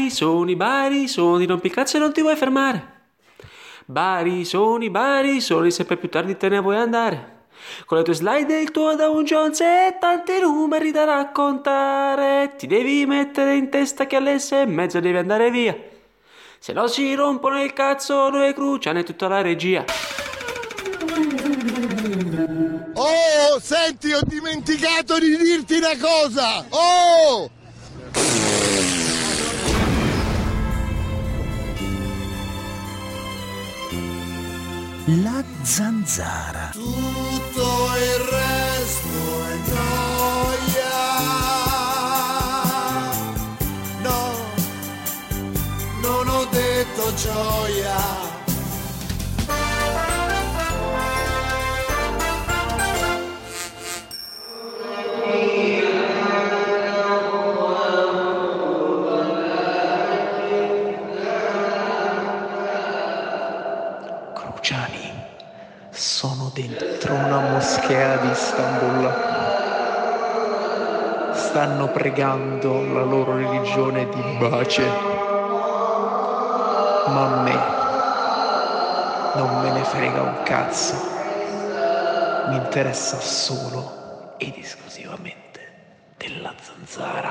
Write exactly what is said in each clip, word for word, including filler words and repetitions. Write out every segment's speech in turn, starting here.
barisoni, barisoni, non piccarsi e non ti vuoi fermare. Barisoni, barisoni, sempre più tardi te ne vuoi andare. Con le tue slide e il tuo Dow Jones e tanti numeri da raccontare, ti devi mettere in testa che alle sei e mezza devi andare via. Se no si rompono il cazzo noi Cruciani e tutta la regia. Oh, senti, ho dimenticato di dirti una cosa! Oh! La zanzara. Tutto il resto è gioia. No, non ho detto gioia. Cruciani, sono dentro una moschea di Istanbul. Stanno pregando la loro religione di pace. Ma a me non me ne frega un cazzo. Mi interessa solo ed esclusivamente della zanzara.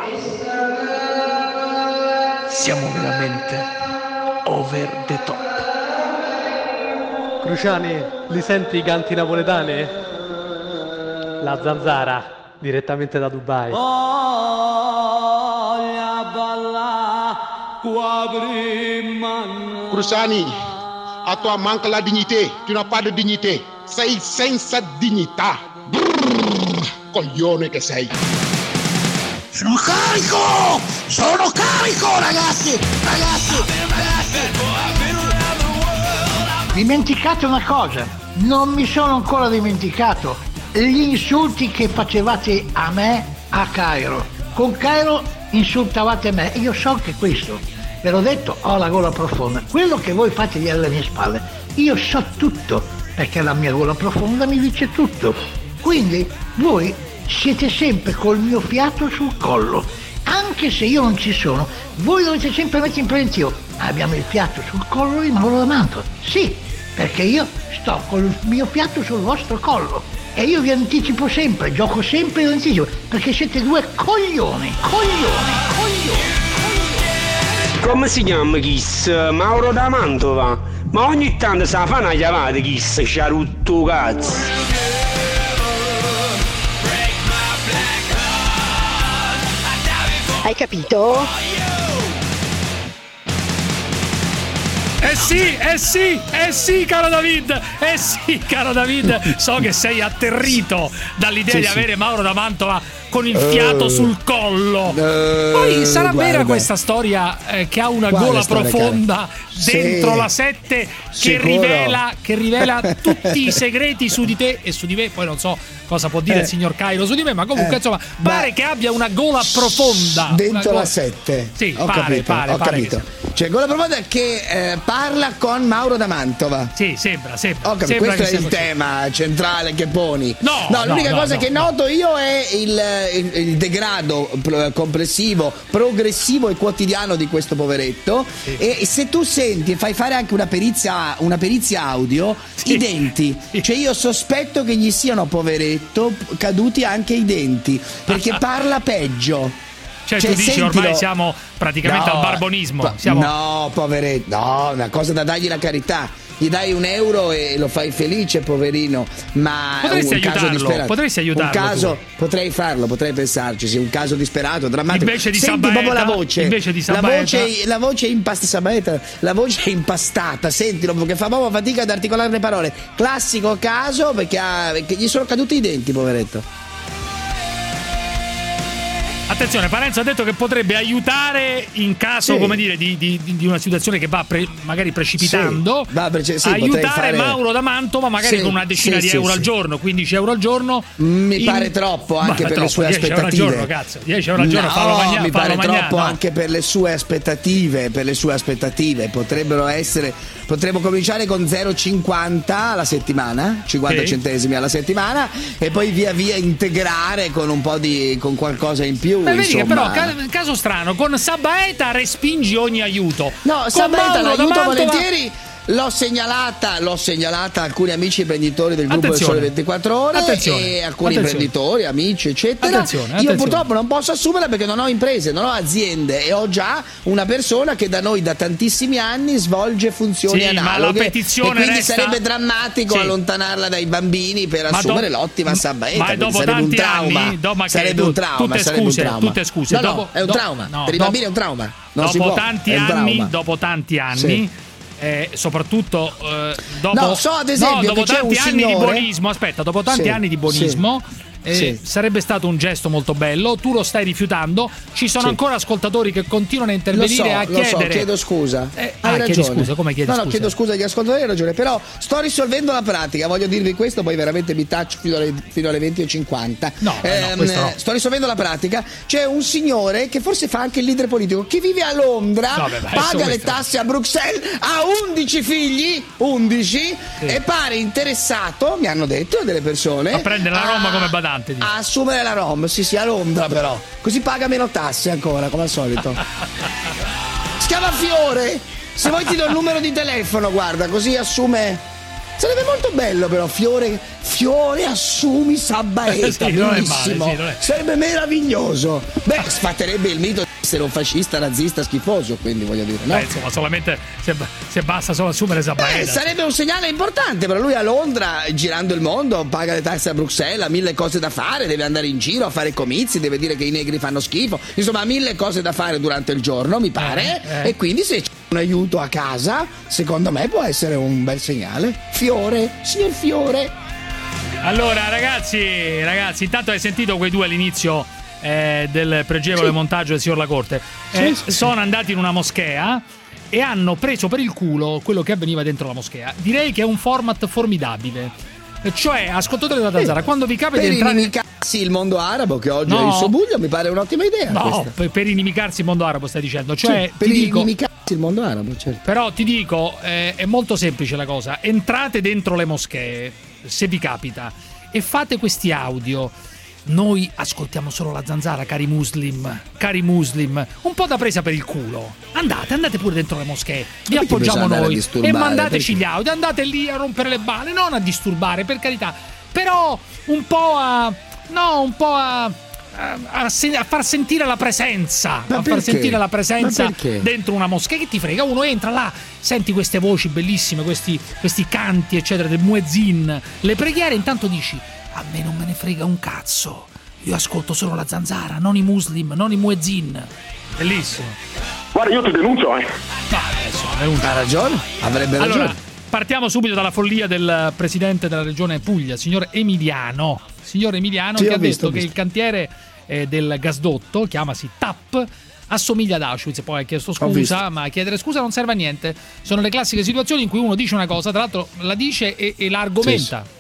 Siamo veramente over the top. Cruciani, li senti i canti napoletani? La zanzara, direttamente da Dubai. Cruciani, a toi manque la dignité, tu n'as pas de dignité, sei senza dignità. Brrr, coglione che sei. Sono carico! Sono carico, ragazzi! Ragazzi! Ragazzi! Dimenticate una cosa, non mi sono ancora dimenticato gli insulti che facevate a me a Cairo. Con Cairo insultavate me, io so che questo, ve l'ho detto, ho la gola profonda. Quello che voi fate dietro le mie spalle, io so tutto, perché la mia gola profonda mi dice tutto. Quindi voi siete sempre col mio fiato sul collo, anche se io non ci sono, voi dovete sempre mettere in preventivo. Abbiamo il fiato sul collo di Mauro D'Amato. Sì, perché io sto col mio fiato sul vostro collo e io vi anticipo sempre, gioco sempre in anticipo, perché siete due coglioni, coglioni, coglioni. Come si chiama Kiss? Mauro da Mantova. Ma ogni tanto sa fa una chiamata Kiss, sciarutto cazzo. Hai capito? Eh sì, eh sì, eh sì, caro David, eh sì, caro David, so che sei atterrito dall'idea sì, di sì. avere Mauro da Mantova con il fiato uh, sul collo. Uh, Poi sarà guarda. vera questa storia eh, che ha una Quale gola storia, profonda cara? dentro sì. la sette che rivela, che rivela tutti i segreti su di te e su di me. Poi non so cosa può dire eh. il signor Cairo su di me, ma comunque eh. insomma pare ma... che abbia una gola profonda dentro gola... la sette. Sì, ho pare, capito, pare, ho pare capito. Cioè gola profonda che eh, parla con Mauro da Mantova. Sì, sembra, sembra. Ho capito, sembra questo è il così. tema centrale che poni. No, no l'unica no, cosa no, che no. noto io è il, il, il degrado complessivo, progressivo e quotidiano di questo poveretto. Sì. E se tu senti e fai fare anche una perizia, una perizia audio, sì. i denti. Sì. Cioè io sospetto che gli siano, poveretto, caduti anche i denti, perché parla peggio. Cioè, cioè tu dici sentilo... ormai siamo praticamente no, al barbonismo. Po- siamo... No, poveretto, no, una cosa da dargli la carità. Gli dai un euro e lo fai felice, poverino. Ma potresti un caso aiutarlo, disperato. potresti aiutarlo. Un caso, tu. potrei farlo, potrei pensarci. Sì, un caso disperato, drammatico. Invece di Senti Sabaeta, proprio la voce. Invece di la voce, la voce impastata. Sabaeta, la voce impastata. Sentilo, perché fa proprio fatica ad articolare le parole. Classico caso perché, ha, perché gli sono caduti i denti, poveretto. Attenzione, Parenzo ha detto che potrebbe aiutare in caso, sì. come dire, di, di, di una situazione che va pre, magari precipitando, sì. va prece- sì, aiutare fare... Mauro da Mantova magari sì. con una decina sì, di sì, euro sì. al giorno, quindici euro al giorno. Mi in... pare troppo anche Ma per troppo, le sue dieci aspettative. euro al giorno, cazzo, dieci euro al giorno, no, fallo magna, mi fallo pare magna, troppo no. anche per le sue aspettative, per le sue aspettative. Potrebbero essere, potremmo cominciare con zero virgola cinquanta alla settimana, cinquanta sì. centesimi alla settimana, e poi via via integrare con un po' di con qualcosa in più. Beh, vedi insomma. che però, caso strano, con Sabaeta respingi ogni aiuto. No, con Sabaeta Mauro l'aiuto Mantova... volentieri. L'ho segnalata, l'ho segnalata a alcuni amici imprenditori del gruppo Attenzione. del Sole ventiquattro Ore Attenzione. e alcuni Attenzione. imprenditori, amici, eccetera. Attenzione, Io attenzione. purtroppo non posso assumerla perché non ho imprese, non ho aziende e ho già una persona che da noi da tantissimi anni svolge funzioni Sì, ma la analoghe petizione e quindi resta- sarebbe drammatico Sì. allontanarla dai bambini per Ma assumere do- l'ottima Sabaeta. ma quindi dopo sarebbe un tanti trauma. anni, do- ma che sarebbe tu- un trauma, tutte sarebbe scuse, un trauma. tutte scuse. No, no, Dopo- è un do- trauma. no, per i dopo- bambini è un trauma. Non si dopo può. tanti è un anni, trauma. dopo tanti anni, Sì. eh, soprattutto eh, dopo, No, so ad esempio no, dopo che c'è tanti un anni di signore- buonismo, aspetta, dopo tanti Sì, anni di buonismo eh, Sì. sarebbe stato un gesto molto bello, tu lo stai rifiutando, ci sono Sì. ancora ascoltatori che continuano a Lo intervenire so, a lo chiedere. so, chiedo scusa. Eh, hai ah, ragione. chiedi scusa, come chiedi no, no, scusa? chiedo scusa agli ascoltatori, hai ragione. Però sto risolvendo la pratica, voglio dirvi questo, poi veramente mi taccio fino alle, fino alle venti e cinquanta. No, eh, no, questo no. Sto risolvendo la pratica. C'è un signore che forse fa anche il leader politico, che vive a Londra, No, beh, beh, paga adesso le questo- tasse a Bruxelles, ha undici figli, undici, Sì. e pare interessato, mi hanno detto delle persone, A prendere la Rom a- come badante, dici. A assumere la Rom, sì, sì, a Londra però. Così paga meno tasse ancora, come al solito. Si chiama Fiore. Se vuoi ti do il numero di telefono, guarda, così assume. Sarebbe molto bello però, Fiore, Fiore assumi Sabaeta, Sì, non è male, bellissimo. sì, non è- Sarebbe meraviglioso. Beh, sfatterebbe il mito di essere un fascista, nazista, schifoso, quindi voglio dire, no? Beh, insomma, solamente se, se basta solo assumere Eh, Sabaeta. sarebbe un segnale importante, però lui a Londra, girando il mondo, paga le tasse a Bruxelles, ha mille cose da fare, deve andare in giro a fare comizi, deve dire che i negri fanno schifo, insomma ha mille cose da fare durante il giorno, mi pare, Eh, eh. e quindi se c'è un aiuto a casa, secondo me può essere un bel segnale. Fiore, signor Fiore. Allora, ragazzi, ragazzi, intanto hai sentito quei due all'inizio eh, del pregevole Sì. montaggio del signor Lacorte. Eh, Sì, sì, sono andati in una moschea e hanno preso per il culo quello che avveniva dentro la moschea. Direi che è un format formidabile. Cioè, ascoltatori della Zanzara, quando vi capita Per di entrare inimicarsi il mondo arabo, che oggi No. è il suo buio, mi pare un'ottima idea. No, questa. per, per inimicarsi il mondo arabo stai dicendo. Cioè, Sì, per ti dico, inimicarsi il mondo arabo, certo. però ti dico, eh, è molto semplice la cosa. Entrate dentro le moschee, se vi capita, e fate questi audio. Noi ascoltiamo solo la Zanzara, cari muslim, cari muslim, un po' da presa per il culo. Andate, andate pure dentro le moschee, vi Ma perché appoggiamo bisogna andare a noi e disturbare? mandateci Perché? gli audio, andate lì a rompere le balle, non a disturbare, per carità, però un po' a... no, un po' a... a, a sen- a far sentire la presenza, Ma a far perché? sentire la presenza Ma perché? dentro una moschea. Che ti frega, uno entra là, senti queste voci bellissime, questi, questi canti eccetera del muezzin, le preghiere, intanto dici a me non me ne frega un cazzo, io ascolto solo la Zanzara, non i muslim, non i muezzin. Bellissimo. Guarda, io ti denuncio, eh. No, adesso è un... Ha ragione, avrebbe ragione. Allora, partiamo subito dalla follia del presidente della regione Puglia, signor Emiliano. Signor Emiliano, Sì, che ho ha visto, detto ho che visto. il cantiere eh, del gasdotto, chiamasi T A P, assomiglia ad Auschwitz. Poi ha chiesto Ho visto. scusa, ma chiedere scusa non serve a niente. Sono le classiche situazioni in cui uno dice una cosa, tra l'altro la dice e, e la argomenta.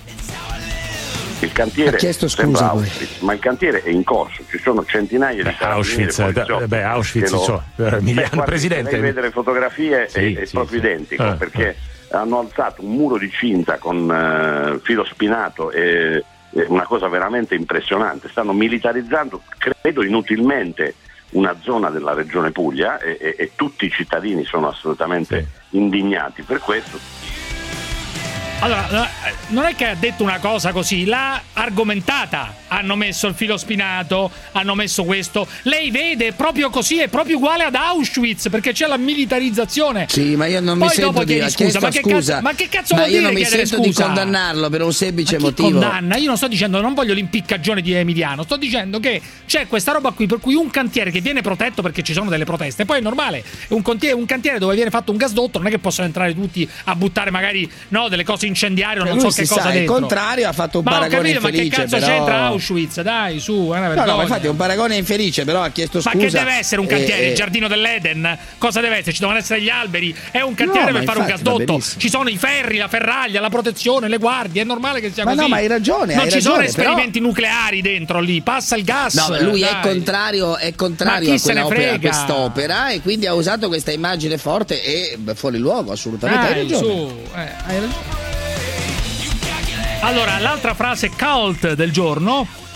Il cantiere Ha chiesto sembra scusa, poi. Auschwitz, ma il cantiere è in corso, ci sono centinaia di Beh, Auschwitz, carabinieri e poliziotti beh, Auschwitz, che lo- so, eh, Emiliano, Beh, guardi, presidente. se lei vede le fotografie Sì, è, è sì, proprio sì. identico, Eh, perché hanno alzato un muro di cinta con eh, filo spinato e è una cosa veramente impressionante. Stanno militarizzando, credo inutilmente, una zona della regione Puglia e, e- e tutti i cittadini sono assolutamente indignati per questo. Allora, non è che ha detto una cosa così, l'ha argomentata. Hanno messo il filo spinato, hanno messo questo. Lei vede proprio così, è proprio uguale ad Auschwitz, perché c'è la militarizzazione. Sì, ma io non Poi mi sento dopo di chiedi scusa, ma che scusa. cazzo, ma che cazzo Ma vuol io dire non mi chiedere sento scusa? di condannarlo per un semplice Ma chi motivo. condanna? Io non sto dicendo, non voglio l'impiccagione di Emiliano, sto dicendo che c'è questa roba qui per cui un cantiere che viene protetto perché ci sono delle proteste, poi è normale, un cantiere, un cantiere dove viene fatto un gasdotto, non è che possono entrare tutti a buttare magari no, delle cose incendiarie o non Lui so che si cosa sa, dentro. il contrario, ha fatto un ma ho paragone capito, ma che infelice, cazzo però... c'entra Auschwitz? Dai, su, è una No, vergogna. no, ma infatti è un paragone infelice, però ha chiesto Ma scusa. che deve essere un cantiere? e- Il giardino dell'Eden? Cosa deve essere? Ci devono essere gli alberi? È un cantiere No, per ma fare un infatti va gasdotto? benissimo. Ci sono i ferri, la ferraglia, la protezione, le guardie, è normale che sia Ma così. no, ma hai ragione, Non hai ci sono ragione, esperimenti nucleari dentro lì, passa il gas. No, ma lui è dai. contrario, è Ma contrario chi a, se ne quell'opera, a frega? quest'opera e quindi ha usato questa immagine forte e beh, fuori luogo, assolutamente. hai Dai, ragione. su, eh, hai ragione. Allora, l'altra frase cult del giorno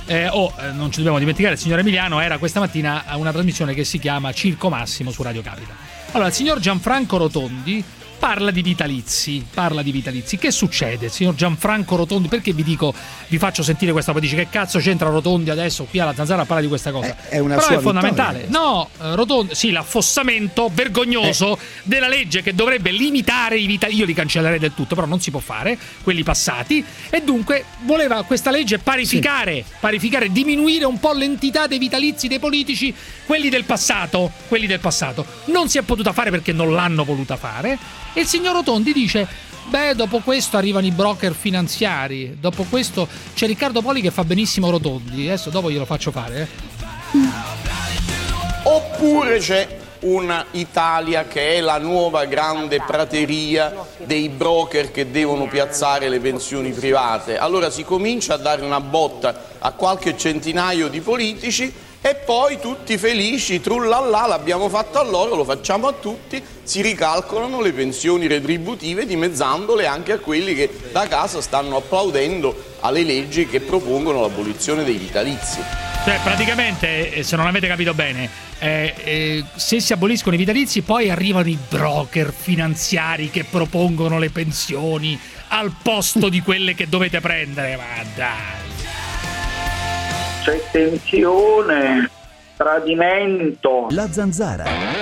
eh, oh, eh, non ci dobbiamo dimenticare, il signor Emiliano era questa mattina a una trasmissione che si chiama Circo Massimo su Radio Capita. Allora, il signor Gianfranco Rotondi parla di vitalizi, parla di vitalizi. Che succede, signor Gianfranco Rotondi? Perché vi dico, vi faccio sentire questa, poi dice che cazzo c'entra Rotondi adesso qui alla Zanzara a parlare di questa cosa? È, è una Però sua è fondamentale. vittoria. No, Rotondi, sì, l'affossamento vergognoso eh. della legge che dovrebbe limitare i vitalizi. Io li cancellerei del tutto, però non si può fare, quelli passati, e dunque voleva questa legge parificare, sì. parificare, diminuire un po' l'entità dei vitalizi dei politici, quelli del passato, quelli del passato. Non si è potuta fare perché non l'hanno voluta fare. E il signor Rotondi dice: beh, dopo questo arrivano i broker finanziari, dopo questo c'è Riccardo Poli che fa benissimo Rotondi, adesso dopo glielo faccio fare. Eh. Oppure c'è una Italia che è la nuova grande prateria dei broker che devono piazzare le pensioni private. Allora si comincia a dare una botta a qualche centinaio di politici e poi tutti felici, trullallà, l'abbiamo fatto a loro, lo facciamo a tutti, si ricalcolano le pensioni retributive dimezzandole anche a quelli che da casa stanno applaudendo alle leggi che propongono l'abolizione dei vitalizi. Cioè, praticamente, se non avete capito bene, eh, eh, se si aboliscono i vitalizi poi arrivano i broker finanziari che propongono le pensioni al posto di quelle che dovete prendere, ma dai! C'è tensione, tradimento. La Zanzara.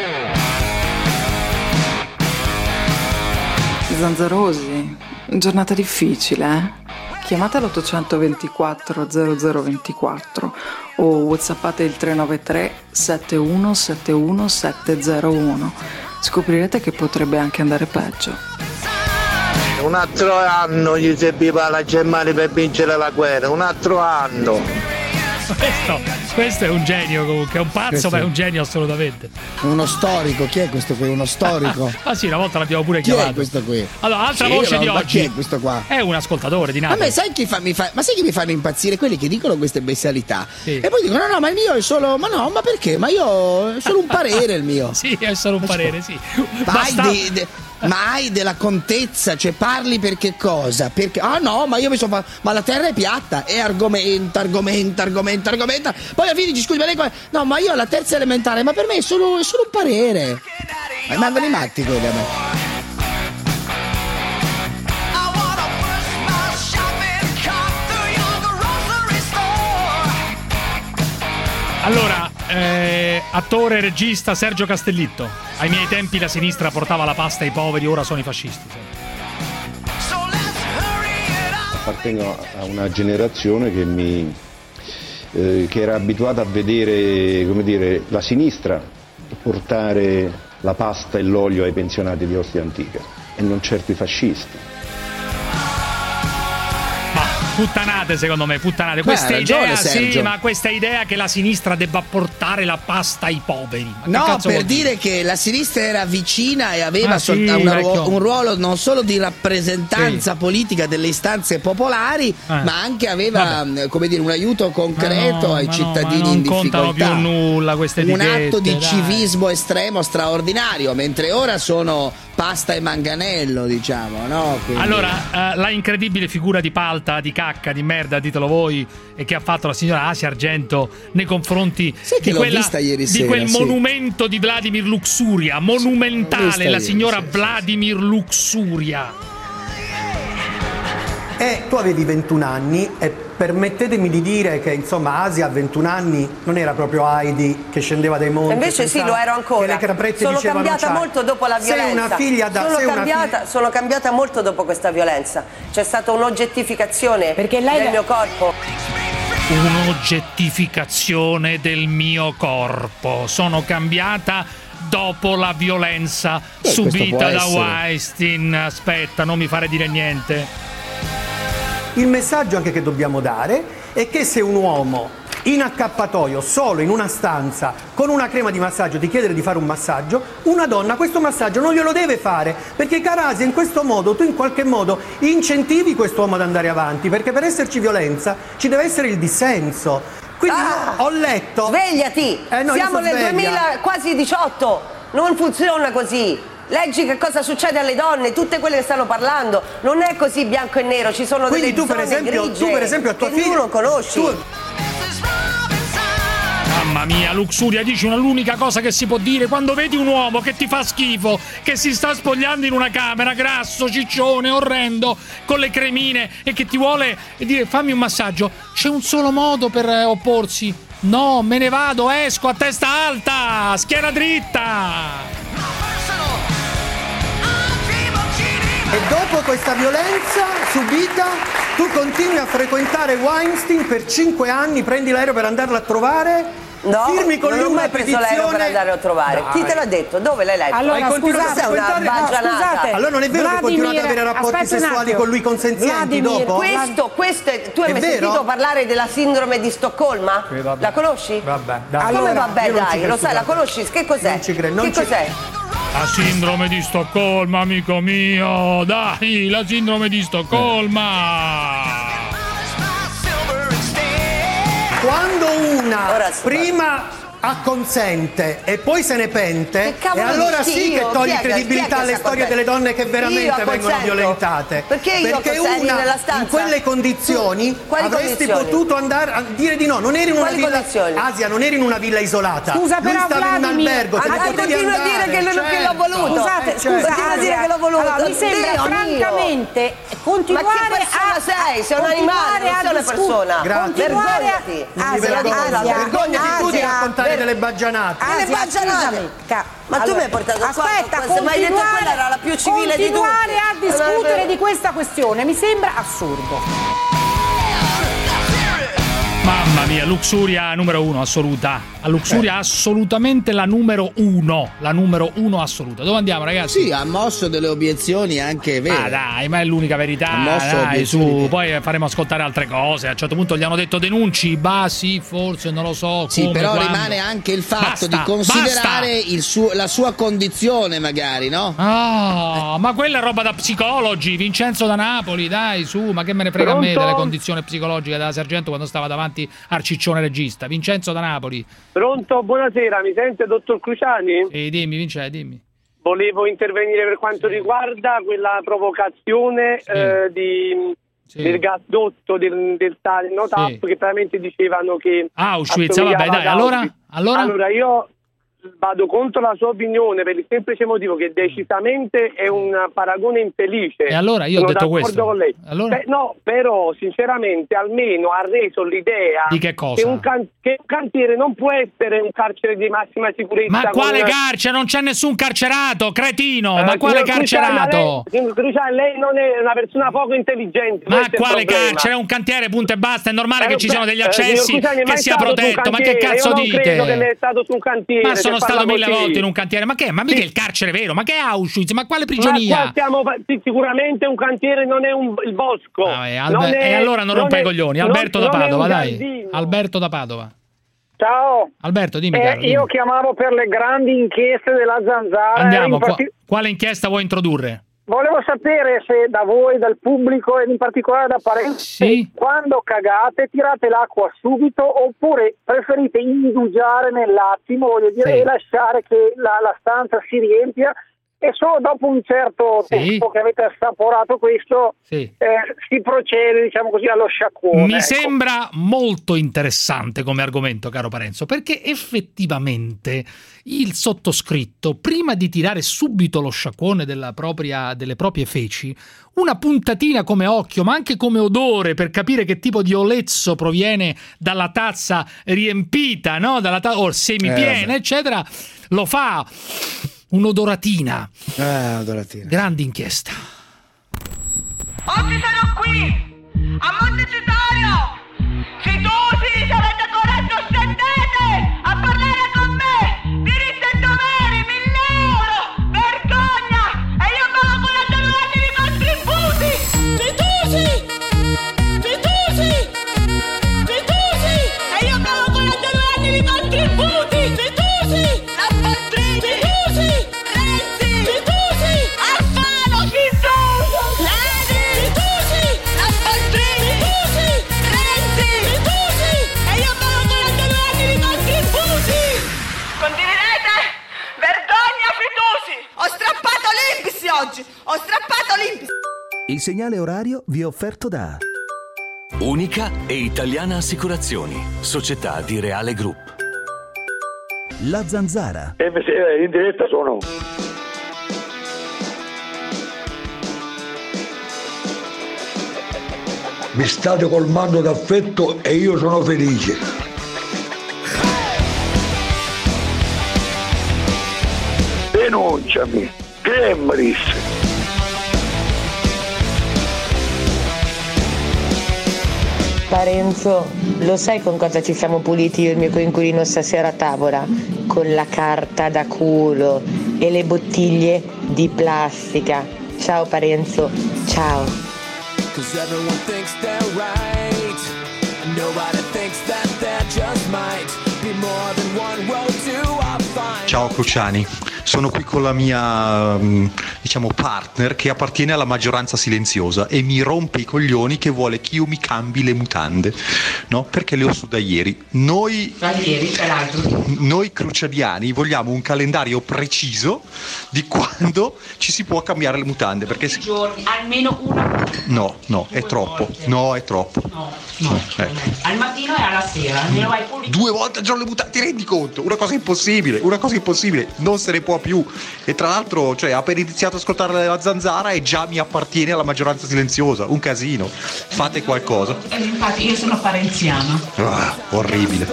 Zanzarosi, giornata difficile, eh? Chiamate l'ottocentoventiquattro zero zero ventiquattro o whatsappate il tre nove tre sette uno sette uno sette zero uno. Scoprirete che potrebbe anche andare peggio. Un altro anno gli serviva la Germania per vincere la guerra, un altro anno. Questo, questo è un genio comunque, è un pazzo questo ma è un genio assolutamente. Uno storico, chi è questo qui? Uno storico? Ah sì, una volta l'abbiamo pure chi chiamato. Chi è questo qui? Allora, altra sì, voce di ma oggi. Chi è questo qua? È un ascoltatore di Napoli. A me sai chi fa, mi fa, ma sai chi mi fanno impazzire? Quelli che dicono queste bestialità sì. E poi dicono no no ma il mio è solo, ma no ma perché? Ma io è solo un parere il mio. Sì, è solo un ma parere, sì. Basta... Di, de, ma hai della contezza, cioè parli per che cosa? Perché ah no, ma io mi sono fatto, ma la terra è piatta e argomenta, argomenta, argomenta, argomenta. Poi alla fine dici scusa, lei qua, no, ma io alla terza elementare, ma per me è solo, è solo un parere. Ma mandano i matti quelli a me. Allora, eh, attore e regista Sergio Castellitto. Ai miei tempi la sinistra portava la pasta ai poveri, ora sono i fascisti. Appartengo a una generazione che mi eh, che era abituata a vedere, come dire, la sinistra portare la pasta e l'olio ai pensionati di Ostia Antica e non certo i fascisti. Puttanate secondo me, puttanate. Beh, questa ragione, idea, Sergio. sì, ma questa idea che la sinistra debba portare la pasta ai poveri. Ma no, per dire che la sinistra era vicina e aveva ah, sol- sì, una, vecchio. un ruolo non solo di rappresentanza sì. politica delle istanze popolari, eh. ma anche aveva Vabbè. come dire un aiuto concreto no, ai cittadini no, in difficoltà. Non contano più nulla queste etichette. Un atto di dai. civismo estremo straordinario, mentre ora sono pasta e manganello, diciamo, no? Quindi... Allora, uh, la incredibile figura di palta, di cacca, di merda, ditelo voi, e che ha fatto la signora Asia Argento nei confronti di, quella, ieri di sera, quel sì. monumento di Vladimir Luxuria, monumentale, la signora ieri, sì, Vladimir Luxuria. E tu avevi ventuno anni e permettetemi di dire che insomma Asia a ventuno anni non era proprio Heidi che scendeva dai monti. Invece sì, lo ero ancora. Sono cambiata molto dopo la violenza. Sei una figlia da sono, sei cambiata, una figlia... sono cambiata molto dopo questa violenza. C'è stata un'oggettificazione Perché lei del mio corpo. Un'oggettificazione del mio corpo. Sono cambiata dopo la violenza eh, subita da Weinstein. Aspetta, non mi fare dire niente. Il messaggio anche che dobbiamo dare è che se un uomo in accappatoio, solo in una stanza, con una crema di massaggio, ti chiede di fare un massaggio, una donna questo massaggio non glielo deve fare, perché Carasia in questo modo, tu in qualche modo incentivi quest'uomo ad andare avanti, perché per esserci violenza ci deve essere il dissenso. Quindi ah, ho letto... Svegliati! Eh, no, Siamo nel sveglia. duemila, quasi diciotto, non funziona così. Leggi che cosa succede alle donne, tutte quelle che stanno parlando, non è così bianco e nero, ci sono Quindi delle tu, per zone esempio, grigie tu per esempio a tua che figlia tu non conosci. Tu... Mamma mia, Luxuria, dici una, l'unica cosa che si può dire quando vedi un uomo che ti fa schifo, che si sta spogliando in una camera, grasso, ciccione, orrendo, con le cremine, e che ti vuole dire fammi un massaggio. C'è un solo modo per eh, opporsi. No, me ne vado, esco a testa alta, schiena dritta. E dopo questa violenza subita, tu continui a frequentare Weinstein per cinque anni, prendi l'aereo per andarlo a trovare. No, firmi con non lui ho una mai preso petizione. l'aereo per andare a trovare. Dai. Chi te l'ha detto? Dove l'hai letto? Allora, scusate, è una baggianata. Allora non è vero che continuate ad avere rapporti sessuali con lui consenzienti dopo? Questo, questo è, tu hai È mai vero? sentito parlare della sindrome di Stoccolma? Eh, vabbè. La conosci? Vabbè, dai. Come Allora, vabbè, io non ci dai, credo lo sai, la più. conosci? Che cos'è? Non ci credo, non che ci- cos'è? La sindrome di Stoccolma, amico mio, dai, la sindrome di Stoccolma. Quando una Ora sì, prima acconsente e poi se ne pente, Che cavolo e allora dici sì io? che togli Chi è che- credibilità chi è che alle sta storie delle contento? donne che veramente Io vengono acconsento? violentate. Perché io Perché acconsenti una nella stanza? in quelle condizioni Quali avresti condizioni? potuto andare a dire di no. Non eri in una Quali villa condizioni? Asia, non eri in una villa isolata. Scusa, Lui però, stava in un Vladimir, albergo, te ne Ah, potevi continua a andare. dire che, non- che l'ho certo. voluto. Scusate, Eh, scusa, certo. Continua a dire che l'ho voluto. Allora, mi sembra Dio mio. francamente Ma continuare che persona a sei? Sei un continuare animale, non a sei una discu- persona. Grazie. Continuare a Vergognati. Non mi Asia, vergogno. Asia, Vergognati tu di Asia, raccontare ver- delle baggianate. Delle Asia, baggianate. scusami, ca- Ma tu allora, mi hai portato qua, aspetta, se mi hai detto continuare- quella era la più civile di tutte. continuare a discutere Allora, di questa questione mi sembra assurdo. Mamma mia, Luxuria numero uno assoluta. A Luxuria assolutamente la numero uno, la numero uno assoluta. Dove andiamo, ragazzi? Sì, ha mosso delle obiezioni anche vere. Ah dai, ma è l'unica verità. Ha mosso Dai, obiezioni su, vere. poi faremo ascoltare altre cose. A un certo punto gli hanno detto denunci, bah sì, forse, non lo so. Sì, come, però quando. rimane anche il fatto Basta, di considerare basta. il suo- la sua condizione, magari, no? Ah, ma quella è roba da psicologi. Vincenzo da Napoli, dai, su, ma che me ne frega a me Pronto? delle condizioni psicologiche della Sargento quando stava davanti al ciccione regista. Vincenzo da Napoli. Pronto, buonasera, mi sente dottor Cruciani? E dimmi, Vincenzo, dimmi. Volevo intervenire per quanto riguarda quella provocazione eh, di, Sì. del gasdotto del, del tale no, TAP, Sì. che veramente dicevano che Auschwitz, assomigliava vabbè, dai, ad allora? Auschwitz. Allora? Allora io vado contro la sua opinione per il semplice motivo che decisamente è un paragone infelice. E allora io ho Sono detto d'accordo questo. con lei. Allora? Beh, no, però sinceramente almeno ha reso l'idea Di che cosa? Che, un can- che un cantiere non può essere un carcere di massima sicurezza. Ma quale con- carcere? Non c'è nessun carcerato, cretino! Eh, Ma quale signor Cruciani, carcerato? ma lei, signor Cruciani, lei non è una persona poco intelligente. Ma questo è il quale problema. carcere? È un cantiere, punto e basta. È normale Eh, che ci beh, siano degli eh, signor accessi, Cruciani, è che mai sia stato su un protetto. Ma che cantiere? cazzo Io non dite? credo che lei è stato su un cantiere. Ma sono se stato parla mille così. volte in un cantiere. Ma che? Ma mica Sì. il carcere vero? Ma che è Auschwitz? Ma quale Ma prigionia? qua stiamo, sì, sicuramente un cantiere non è un, il bosco. Ah, eh, Albe- Non è- e allora non rompe è- i coglioni. non- Alberto da non è un Padova, dai. giardino. Alberto da Padova. Ciao. Alberto, dimmi, Eh, caro. dimmi. io chiamavo per le grandi inchieste della Zanzara. Andiamo. in Qua- parti- quale inchiesta vuoi introdurre? Volevo sapere se da voi, dal pubblico e in particolare da parenti, Sì. quando cagate tirate l'acqua subito oppure preferite indugiare nell'attimo, voglio dire, Sì. e lasciare che la, la stanza si riempia e solo dopo un certo Sì. tempo che avete assaporato questo Sì. eh, si procede, diciamo così, allo sciacquone. Mi ecco. sembra molto interessante come argomento, caro Parenzo, perché effettivamente il sottoscritto, prima di tirare subito lo sciacquone della propria, delle proprie feci, una puntatina come occhio, ma anche come odore, per capire che tipo di olezzo proviene dalla tazza riempita, no? Dalla ta- o semipiena, Eh, eccetera, lo fa un'odoratina. Eh, odoratina. Grande inchiesta. Oggi sono qui, a Montecitorio! Fidusi, se avete coraggio scendete a parlare con me! Diritti e doveri, mille euro! Vergogna! E io pago con la giornata di contributi! Fidusi! Fidusi! Fidusi! E io pago con la giornata di contributi! Fidusi! La Poltrini! Fidusi! Renzi! Fidusi! Alfano! Fidusi! Leni! Fidusi! La Poltrini! Fidusi! Renzi! Fidusi! E io pago con la giornata di contributi! Condividete? Vergogna, Fidusi! Ho strappato l'I N P S oggi! Ho strappato l'I N P S! Il segnale orario vi è offerto da Unica e Italiana Assicurazioni, società di Reale Group. La Zanzara. E in diretta sono. Mi state colmando d'affetto e io sono felice. Denunciami, Gremris. Parenzo, lo sai con cosa ci siamo puliti io e il mio coinquilino stasera a tavola? Con la carta da culo e le bottiglie di plastica. Ciao Parenzo, ciao. Cause everyone thinks they're right. Nobody thinks that there just might be more than one road to a find. Ciao Cruciani, sono qui con la mia diciamo partner che appartiene alla maggioranza silenziosa e mi rompe i coglioni che vuole che io mi cambi le mutande, no? Perché le ho su da ieri. Noi Da ieri, peraltro. Noi cruciadiani vogliamo un calendario preciso di quando ci si può cambiare le mutande, perché se... Giorni, almeno una. No, no, è troppo. No, è troppo. No, no. Eh. Al mattino e alla sera, almeno vai pulito. Due volte al giorno le mutande, ti rendi conto? Una cosa impossibile, una cosa impossibile, non se ne può più. E tra l'altro, cioè, appena iniziato ad ascoltare la Zanzara e già mi appartiene alla maggioranza silenziosa, un casino. Fate qualcosa. Eh, infatti io sono parenziana. Ah, orribile.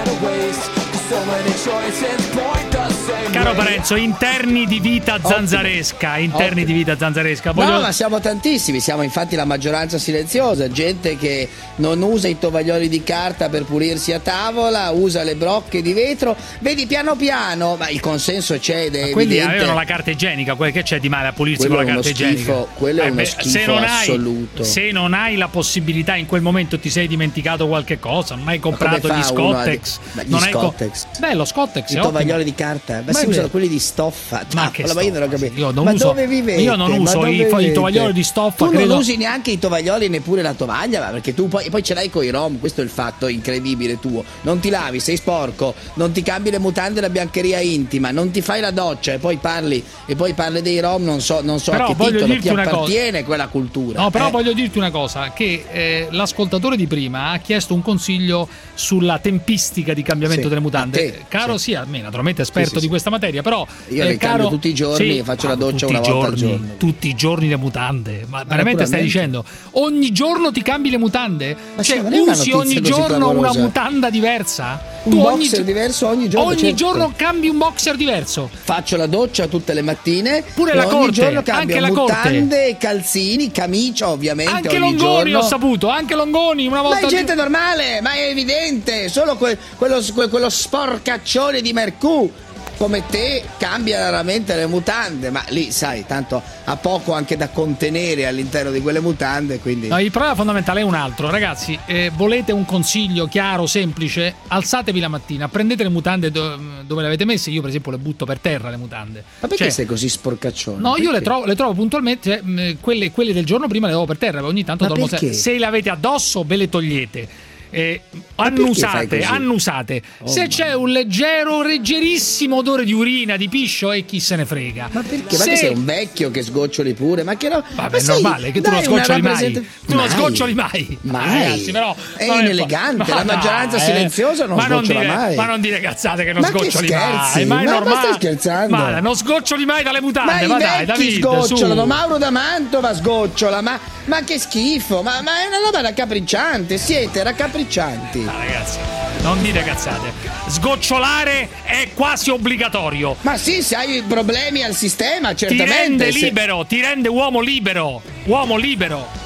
Caro Parenzo, interni di vita zanzaresca, interni di vita zanzaresca. Voglio... No, ma siamo tantissimi, siamo infatti la maggioranza silenziosa, gente che non usa i tovaglioli di carta per pulirsi a tavola, usa le brocche di vetro, vedi piano piano, ma il consenso c'è ed è Quindi evidente. avevano la carta igienica, quel che c'è di male a pulirsi Quello con la è uno carta schifo, igienica? quello è uno beh, schifo se non hai, assoluto. Se non hai la possibilità, in quel momento ti sei dimenticato qualche cosa, non hai comprato come gli fa uno a- Scottex, Ma gli non hai co- Scottex. Beh, lo Scottex I è tovaglioli ottimo. di carta, ma, Ma si è usano vero. quelli di stoffa. Ma che ma io non ho capito. Io non ma uso, dove vivete? io non Ma uso dove i, fo- i vivete? tovaglioli di stoffa, Tu credo. non usi neanche i tovaglioli neppure la tovaglia, ma perché tu poi, poi ce l'hai coi rom, questo è il fatto incredibile tuo. Non ti lavi, sei sporco, non ti cambi le mutande e la biancheria intima, non ti fai la doccia e poi parli e poi parli dei rom, non so, non so Però a che voglio titolo dirti ti una cosa. appartiene quella cultura. No, però eh. voglio dirti una cosa, che eh, l'ascoltatore di prima ha chiesto un consiglio sulla tempistica di cambiamento Sì, delle mutande. a te, Caro sì. sia, a me naturalmente esperto Sì, sì, di sì. questa materia, però Io eh, le caro, cambio tutti i giorni sì, e faccio ma la doccia tutti una i volta al giorni, giorno. tutti i giorni le mutande. Ma veramente stai naturalmente. dicendo ogni giorno ti cambi le mutande? Ma Cioè sì, non è una usi notizia ogni così giorno una clamorosa. mutanda diversa? Un Tu ogni boxer gio- diverso ogni giorno, Ogni certo. giorno cambi un boxer diverso. Faccio la doccia tutte le mattine. Pure e la ogni corte, giorno cambio anche la corte. mutande, calzini, camicia ovviamente Anche ogni Longoni giorno. ho saputo, anche Longoni una Ma volta. è gente normale, ma è evidente, solo que- quello, que- quello sporcaccione di Mercù come te cambia raramente le mutande, ma lì sai, tanto ha poco anche da contenere all'interno di quelle mutande, quindi No, il problema fondamentale è un altro, ragazzi. Eh, volete un consiglio chiaro, semplice? Alzatevi la mattina, prendete le mutande do- dove le avete messe. Io, per esempio, le butto per terra le mutande. Ma perché Cioè, sei così sporcaccione? No, io le Perché? trovo, le trovo puntualmente. Cioè, mh, quelle, quelle del giorno prima le avevo per terra, ogni tanto Ma dormo. perché? Se le avete addosso, ve le togliete. Eh, Ma perché fai annusate, così? annusate. Oh, Se c'è un leggero, leggerissimo odore di urina, di piscio, e chi se ne frega. Ma perché? Se... Ma che sei un vecchio che sgoccioli pure? Ma che no? Vabbè, ma è sei- normale che tu non dai una sgoccioli mai. rappresenta- Tu non Mai. sgoccioli mai. Mai. Ragazzi, però È non inelegante, la Ma maggioranza dai, silenziosa non ma sgocciola dire, mai. Ma non dire cazzate che non Ma che sgoccioli scherzi? mai. Ma è Ma- ma normale. stai scherzando? Ma non sgoccioli mai dalle mutande. Ma Ma i dai, vecchi David, sgocciolano, su. Mauro da Mantova sgocciola, ma, ma che schifo, ma, ma è una roba raccapricciante, siete raccapriccianti. Ah, ragazzi, non dite cazzate. Sgocciolare è quasi obbligatorio. Ma sì, se hai problemi al sistema, Ti certamente. rende se- libero, ti rende uomo libero. Uomo libero.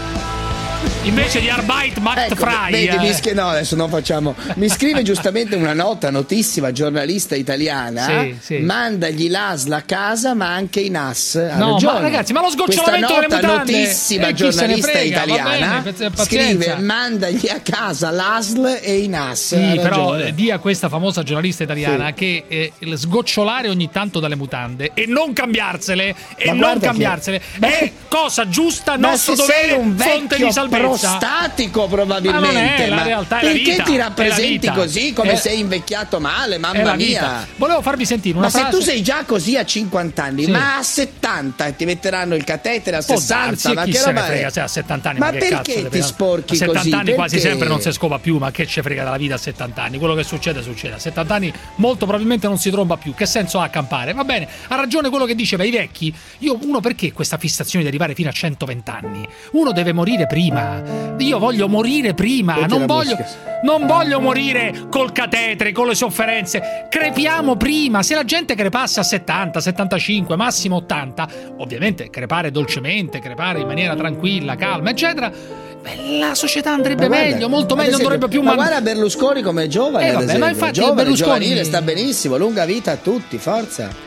Invece di Arbeit macht Ecco, frei. vedi, eh. mi sch- no, adesso non facciamo. Mi scrive giustamente una nota, notissima giornalista italiana. Sì, sì. Mandagli l'A S L a casa, ma anche i N A S. Ha No, ragione. ma ragazzi, ma lo sgocciolamento Questa delle nota mutande, notissima eh, chi se ne giornalista frega, va italiana bene, pazienza. scrive: mandagli a casa l'A S L e i N A S. Sì, Ha però ragione. eh, dia a questa famosa giornalista italiana Sì. che eh, il sgocciolare ogni tanto dalle mutande e non cambiarsele e Ma non guarda che- cambiarsele Ma- è cosa giusta, Ma nostro se sei dovere, un fonte vecchio di salvezza. prostatico probabilmente. Ma non è la ma realtà, è la perché vita, ti è rappresenti la vita. così, come È- sei invecchiato male, È mamma la mia. vita. Volevo farvi sentire una Ma frase. se tu sei già così a cinquanta anni, Sì. ma a settanta ti metteranno il catetere a Può sessanta, darsi, e ma chi che se ne roba frega è? se a settanta anni, Ma che perché cazzo ti deve- sporchi a settanta così? anni quasi Perché? sempre non si scopa più, ma che ci frega della vita a settanta anni? Quello che succede succede. A settanta anni molto probabilmente non si tromba più. Che senso ha campare? Va bene, ha ragione quello che diceva i vecchi. Io uno perché questa fissazione di arrivare fino a centoventi anni? Uno deve morire prima. Io voglio morire prima, Metti non la voglio musica. non voglio morire col catetere, con le sofferenze. Crepiamo prima. Se la gente crepasse a settanta, settantacinque, massimo ottanta, ovviamente crepare dolcemente, crepare in maniera tranquilla, calma, eccetera, beh, la società andrebbe Ma guarda, meglio, molto ad meglio, non esempio, dovrebbe più ma man- guarda Berlusconi come è giovane, Eh, ad vabbè, ma esempio. infatti giovane, Berlusconi- giovanile, sta benissimo, lunga vita a tutti, forza.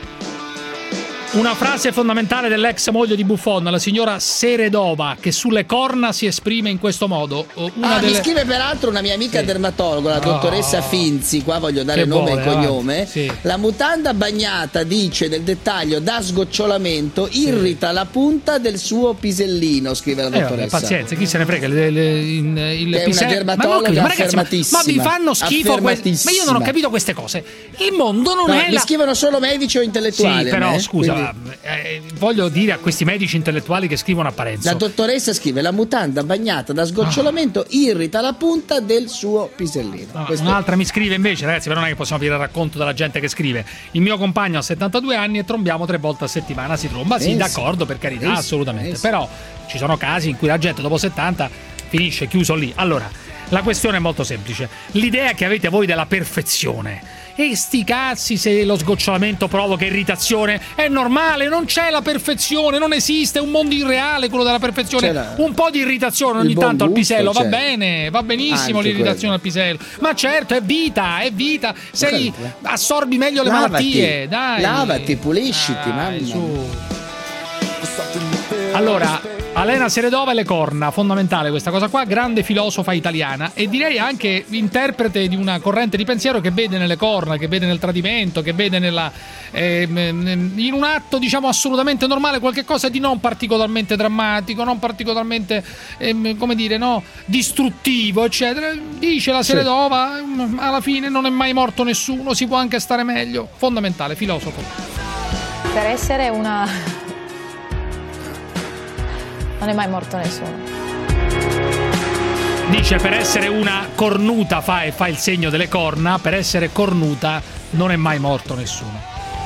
Una frase fondamentale dell'ex moglie di Buffon, la signora Seredova, che sulle corna si esprime in questo modo. Una Ah, delle... mi scrive peraltro una mia amica Sì. dermatologa, la dottoressa Oh. Finzi, qua voglio dare Che nome vuole, e cognome. avanti, sì. La mutanda bagnata, dice nel dettaglio, da sgocciolamento, irrita la punta del suo pisellino, scrive la Eh, vabbè, dottoressa. pazienza, chi se ne frega? Le, le, in, il Che è una pisel- dermatologa ma, non credo, ma ragazzi, ma, ma vi affermatissima, fanno schifo que- ma io non ho affermatissima. capito queste cose. Il mondo non No, è mi la... scrivono solo medici o intellettuali. Sì, a però me, scusa, quindi- eh, voglio dire a questi medici intellettuali che scrivono a Parenzo. La dottoressa scrive: la mutanda bagnata da sgocciolamento irrita la punta del suo pisellino. No, Questo- un'altra mi scrive invece, ragazzi, però non è che possiamo dire il racconto della gente che scrive. Il mio compagno ha settantadue anni e trombiamo tre volte a settimana. Si tromba, sì, Benissimo. d'accordo, per carità, Benissimo, assolutamente. benissimo. Però ci sono casi in cui la gente dopo settanta finisce chiuso lì. Allora, la questione è molto semplice. L'idea che avete voi della perfezione. E sti cazzi se lo sgocciolamento provoca irritazione, è normale, non c'è la perfezione, non esiste, è un mondo irreale quello della perfezione. C'era Un po' di irritazione il ogni buon tanto al gusto, pisello, va c'è. bene, va benissimo Anche l'irritazione al pisello. Ma certo, è vita, è vita. Sei, Capito? assorbi meglio le Lavati, malattie, dai. lavati, pulisciti, Dai, mamma. su. Allora, Alena Seredova e le corna, fondamentale questa cosa qua, grande filosofa italiana e direi anche interprete di una corrente di pensiero che vede nelle corna, che vede nel tradimento, che vede nella ehm, in un atto diciamo assolutamente normale qualche cosa di non particolarmente drammatico, non particolarmente ehm, come dire, no, distruttivo, eccetera. Dice la Seredova, ehm, alla fine non è mai morto nessuno, si può anche stare meglio. Fondamentale, filosofo. Per essere una... non è mai morto nessuno. Dice per essere una cornuta fa e fa il segno delle corna, per essere cornuta non è mai morto nessuno.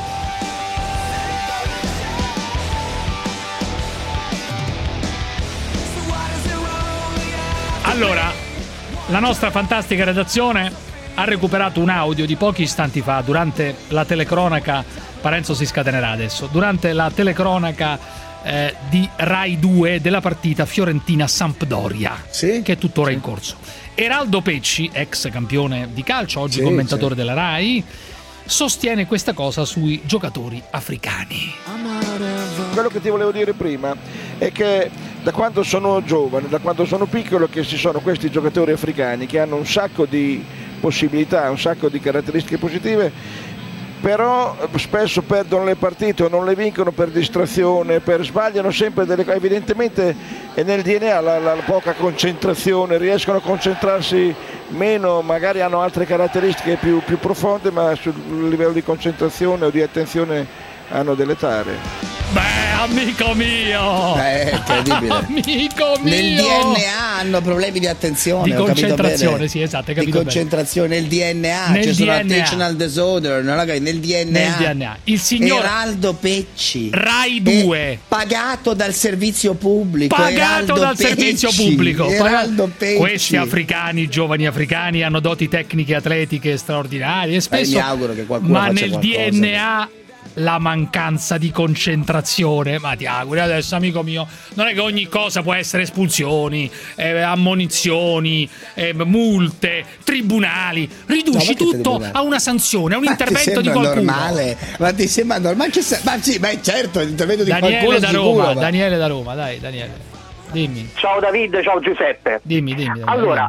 Allora, la nostra fantastica redazione ha recuperato un audio di pochi istanti fa durante la telecronaca, Parenzo si scatenerà adesso, durante la telecronaca Eh, di Rai due della partita Fiorentina-Sampdoria, sì? che è tuttora in corso. Eraldo Pecci, ex campione di calcio, oggi Sì, commentatore sì. della Rai, sostiene questa cosa sui giocatori africani. Quello che ti volevo dire prima è che da quando sono giovane, da quando sono piccolo, che ci sono questi giocatori africani che hanno un sacco di possibilità, un sacco di caratteristiche positive, però spesso perdono le partite o non le vincono per distrazione, per sbagliano sempre delle cose. Evidentemente è nel D N A la, la poca concentrazione, riescono a concentrarsi meno, magari hanno altre caratteristiche più, più profonde, ma sul livello di concentrazione o di attenzione hanno delle tare. Beh, amico mio! È incredibile. Amico mio! Nel D N A hanno problemi di attenzione, Di ho capito concentrazione, bene. sì, esatto, hai Di capito bene. concentrazione, nel D N A, Nel ci sono D N A. attentional disorder, no, ragazzi, nel D N A. Nel D N A. Il signor Eraldo Pecci. Rai due. È pagato dal servizio pubblico. Pagato Eraldo dal Pecci. servizio pubblico. Eraldo Pecci. Questi africani, giovani africani, hanno doti tecniche atletiche straordinarie. Spesso, mi auguro che qualcuno ma faccia nel qualcosa. D N A la mancanza di concentrazione. Ma ti auguri adesso, amico mio, non è che ogni cosa può essere espulsioni, eh, ammonizioni, eh, multe, tribunali. Riduci No, ma che tutto tribunali? a una sanzione, a un Ma intervento ti di sembra qualcuno. normale? Ma ti sembra normale? Che se- ma sì, beh, certo, l'intervento di Daniele qualcuno da sicuro, Roma, ma- Daniele da Roma, dai, Daniele. Dimmi. Ciao David, ciao Giuseppe. Dimmi, dimmi. Daniele, Allora,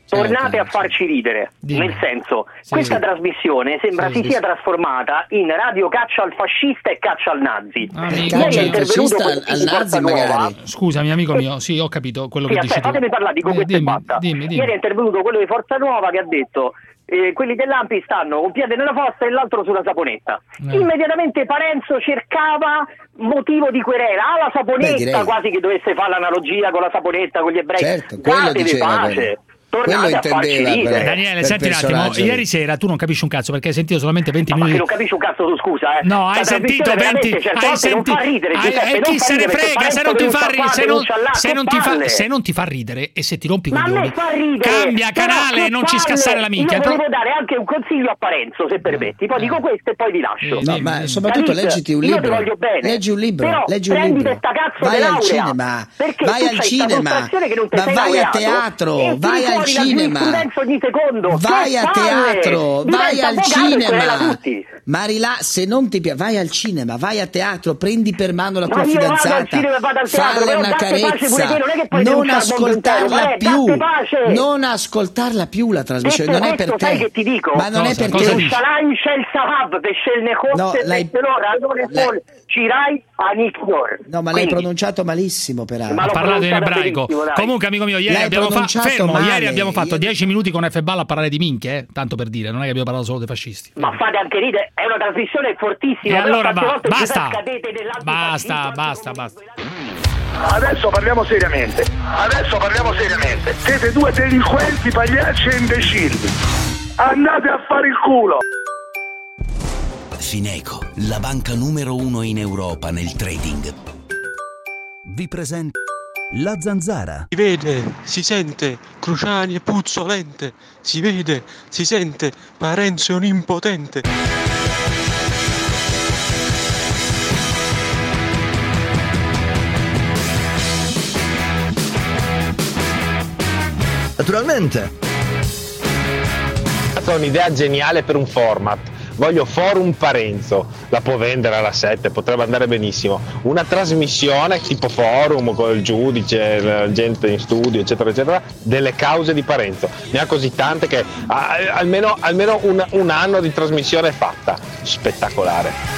tornate a farci ridere. Dimmi. Nel senso, Sì, questa sì. trasmissione sembra Sì, si sì, sia sì. trasformata in radio caccia al fascista e caccia al nazi. Amico Ieri è mio. intervenuto Fascista questo al di Forza nazi, Nuova. magari. Scusami, amico mio, sì, ho capito quello Sì, che dici aspetta, tu. fatemi parlare, dico Eh, questo e dimmi, basta. dimmi, dimmi. Ieri è intervenuto quello di Forza Nuova che ha detto eh, quelli dell'Ampi stanno un piede nella fossa e l'altro sulla saponetta. Eh. Immediatamente Parenzo cercava motivo di querela. Ah, la saponetta, Beh, direi. quasi che dovesse fare l'analogia con la saponetta, con gli ebrei. Certo, quello Datevi diceva pace. quello. Tornate Quello a farci intendeva, ridere. però. Daniele, per senti un attimo, personaggio. ieri sera tu non capisci un cazzo perché hai sentito solamente venti Ma che minuti. non capisci un cazzo tu, scusa, eh. No, hai Sta sentito trasmissione venti veramente certe hai volte non senti- fa ridere, hai- Giuseppe, e non chi fa se ne ridere, perché frega se Parenzo non ti fa denuncia ridere, qua, se non, denuncia là, se che non ti fa, palle. se non ti fa ridere e se ti rompi i Ma a me coglioni, fa ridere. cambia Però canale che e non ci palle. scassare la minchia. Io volevo dare anche un consiglio a Parenzo, se permetti. Poi dico questo e poi vi lascio. No, ma soprattutto David, leggiti un io libro. ti voglio bene. Leggi un libro, Però leggi un prenditi libro. sta cazzo Vai di al laurea, cinema, perché vai tu al c'hai sta cinema, frustrazione che non ti ma sei vai a laureato teatro, e vai tiri al fuori la cinema. giurisprudenza ogni secondo. Vai Che a palle! teatro, Diventa vai al avvocato e querela cinema. tutti. Marila, se non ti piace, vai al cinema, vai a teatro, prendi per mano la Ma tua io vado al fidanzata, cinema e vado al teatro, falle però una date pace carezza, pure te, non è che puoi non denunciare il mondo intero, ascoltarla vabbè, più, date pace. non ascoltarla più la trasmissione, Detto non è questo, per sai te. che ti dico? Ma non è Cosa? per Cosa te. dici? Shalan Shel Sahab, Vescelne No, Hosse, l'hai- Vescelor, Adone l'hai- Sol, Cirai, Aniknor. No, ma l'hai pronunciato malissimo, peraltro. Ma Ha l'ho parlato in pronunciata ebraico. benissimo, dai. Comunque, amico mio, ieri L'hai abbiamo, fa- pronunciato fermo, male. ieri abbiamo fatto Ieri- dieci minuti con F Balla a parlare di minchie, eh? Tanto per dire, non è che abbiamo parlato solo dei fascisti. Ma fate anche ridere, è una trasmissione fortissima. E però allora tante va- volte basta. cadete nell'altro Basta, fascismo, basta, basta. Adesso parliamo seriamente. Adesso parliamo seriamente. Siete due delinquenti, pagliacci e imbecilli. Andate a fare il culo. Fineco, la banca numero uno in Europa nel trading. Vi presento La Zanzara. Si vede, si sente, Cruciani è puzzolente. Si vede, si sente, Parenzo è un impotente. Naturalmente. Ho un'idea geniale per un format. Voglio Forum Parenzo, la può vendere alla sette, potrebbe andare benissimo. Una trasmissione tipo forum con il giudice, la gente in studio, eccetera, eccetera, delle cause di Parenzo. Ne ha così tante che ah, almeno, almeno un, un anno di trasmissione è fatta. Spettacolare.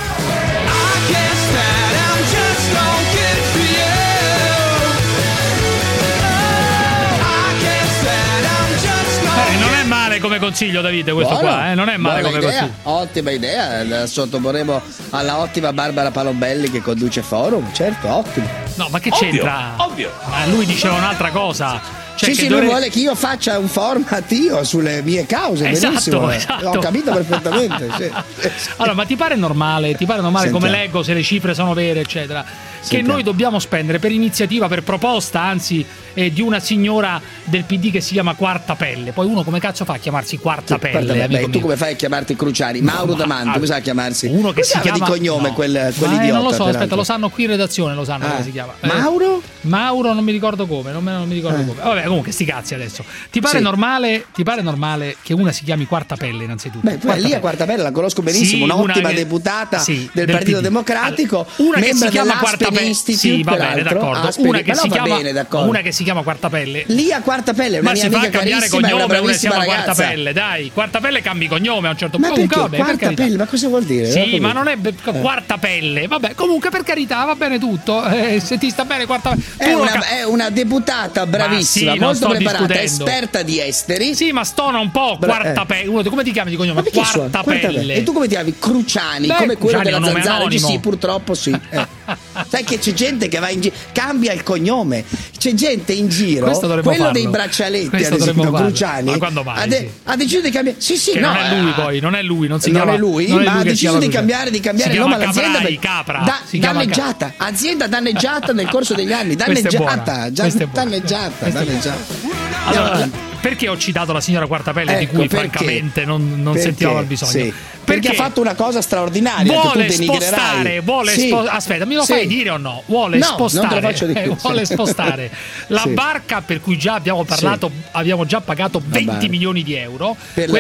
Eh, non è male come consiglio, Davide, questo Buono, qua, eh? Non è male buona come idea, consiglio. ottima idea, la sottoporremo alla ottima Barbara Palombelli che conduce Forum, certo, ottimo. No, ma che Ovvio, c'entra? ovvio. Ma lui diceva un'altra cosa. Cioè sì, che sì, dovre- lui vuole che io faccia un format io sulle mie cause, Esatto, benissimo. eh. esatto. Ho capito perfettamente, sì. Allora, ma ti pare normale? Ti pare normale come Sentiamo. leggo se le cifre sono vere, eccetera? Che Sentiamo. noi dobbiamo spendere per iniziativa, per proposta, anzi, eh, di una signora del P D che si chiama Quarta Pelle. Poi uno come cazzo fa a chiamarsi Quarta Pelle? Guarda, beh, amico tu mio? come fai a chiamarti Cruciani? Mauro ma- D'Amante, come sa chiamarsi? Uno che Come si chiama chiama di cognome no. quel, Ma, eh, quell'idiota? non lo so, aspetta, peraltro? lo sanno qui in redazione, lo sanno Ah. come si chiama. Eh, Mauro? Mauro non mi ricordo come, non, me- non mi ricordo Eh. come. Vabbè, comunque sti cazzi adesso. Ti pare Sì. normale? Ti pare normale che una si chiami Quarta Pelle innanzitutto? Beh, poi lì a Pelle. Quarta Pelle la conosco benissimo, Sì, un'ottima una che- deputata sì, del, del Partito P D. Democratico, Una che si membro chiama Quarta dell'Aspen Pelle, Institute, sì, va bene, peraltro. d'accordo. Aspen- Una che, però si va chiama, bene, d'accordo. una che si chiama Quarta Pelle. Lì a Quarta Pelle, una Ma mia si fa amica cambiare carissima, è una cognome, una si bravissima chiama Quarta ragazza. Pelle, dai. Quarta Pelle cambi cognome a un certo Ma punto. perché Comunque, vabbè, per Quarta carità. Pelle? Ma cosa vuol dire? Sì, Non ho ma capito. non è be- Quarta Pelle. Vabbè, comunque per carità va bene tutto. Eh, se ti sta bene Quarta Pelle. È Tu lo una, ca- è una deputata bravissima, sì, non molto sto preparata, discutendo. esperta di esteri. Sì, ma stona un po' Bra- Quarta eh. Pelle. Uno, come ti chiami di cognome? Ma perché suona? Quarta Quarta Pelle. E tu come ti chiami? Cruciani, Beh, come quello Cruciani è della un nome zanzara. Dici, anonimo. sì, purtroppo sì. Eh. Sai che c'è gente che va in giro, cambia il cognome. C'è gente in giro, Questo dovremmo quello farlo. dei braccialetti, Questo ad esempio, dovremmo farlo. Cruciani, Ma quando mai, ha, de- sì. ha deciso di cambiare. Sì, sì, Che no, non è lui eh, poi, non è lui, non si non chiama è lui, non è ma ha lui che si deciso chiama di Cruciani. cambiare, di cambiare Si il nome chiama all'azienda. Caprai, per- Capra. da- Si chiama danneggiata, azienda danneggiata nel corso degli anni, Questa è buona. danneggiata, già Questa è buona. danneggiata, Questa è danneggiata. Allora, perché ho citato la signora Quartapelle di Ecco, cui perché? francamente non, non Perché? sentivamo il bisogno? Sì. Perché ha fatto una cosa straordinaria vuole che tu denigrerai. spostare, vuole Sì. spo- aspetta, mi lo Sì. fai dire o no? Vuole No, spostare, non te lo faccio dire. eh, vuole Sì. spostare la Sì. barca per cui già abbiamo parlato, abbiamo già pagato venti barca. milioni di euro, Per la- quella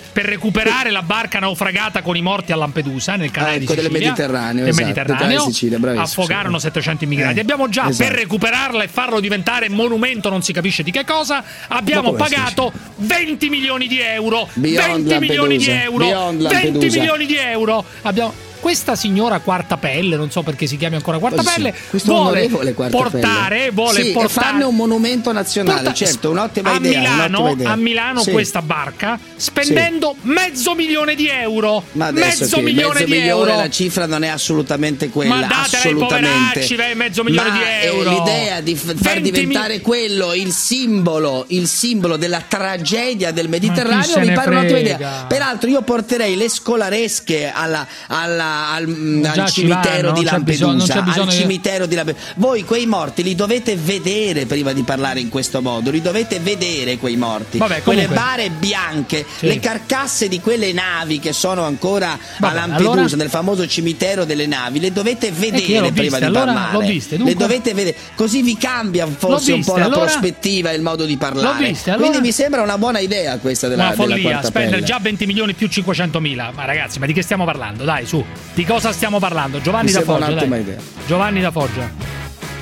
per recuperare la barca naufragata con i morti a Lampedusa nel canale ah, di ecco, Sicilia, del Mediterraneo, del esatto, Mediterraneo. Sicilia, affogarono sì. settecento immigrati. Eh, abbiamo già esatto. per recuperarla e farlo diventare monumento non si capisce di che cosa abbiamo pagato venti milioni di euro. Beyond venti milioni di Lampedusa. euro. Beyond venti Lampedusa. milioni di euro. Abbiamo questa signora Quartapelle, non so perché si chiami ancora Quartapelle, questo vuole Quartapelle. portare, vuole sì, portare fanno un monumento nazionale, porta, certo, un'ottima a idea, Milano, un'ottima idea. a Milano sì. questa barca spendendo sì. mezzo milione di euro. Ma adesso mezzo che milione mezzo di milione euro. La cifra non è assolutamente quella. Ma datela ai poveracci, mezzo milione Ma di euro. L'idea di f- far diventare mi... quello il simbolo, il simbolo della tragedia del Mediterraneo mi pare un'ottima idea. Peraltro io porterei le scolaresche alla, alla, al, al cimitero vanno, di Lampedusa, bisogno, al cimitero di Lampedusa. Voi quei morti li dovete vedere prima di parlare in questo modo, li dovete vedere quei morti. Vabbè, quelle bare bianche, sì. le carcasse di quelle navi che sono ancora Vabbè, a Lampedusa, allora... nel famoso cimitero delle navi, le dovete vedere prima viste, di allora, parlare. L'ho viste, dunque... Le dovete vedere, così vi cambia forse viste, un po' la allora... prospettiva e il modo di parlare. Viste, allora... Quindi mi sembra una buona idea questa della una follia, della spendere già venti milioni più cinquecentomila. Ma ragazzi, ma di che stiamo parlando? Dai, su. Di cosa stiamo parlando? Giovanni da Foggia, dai. Giovanni da Foggia.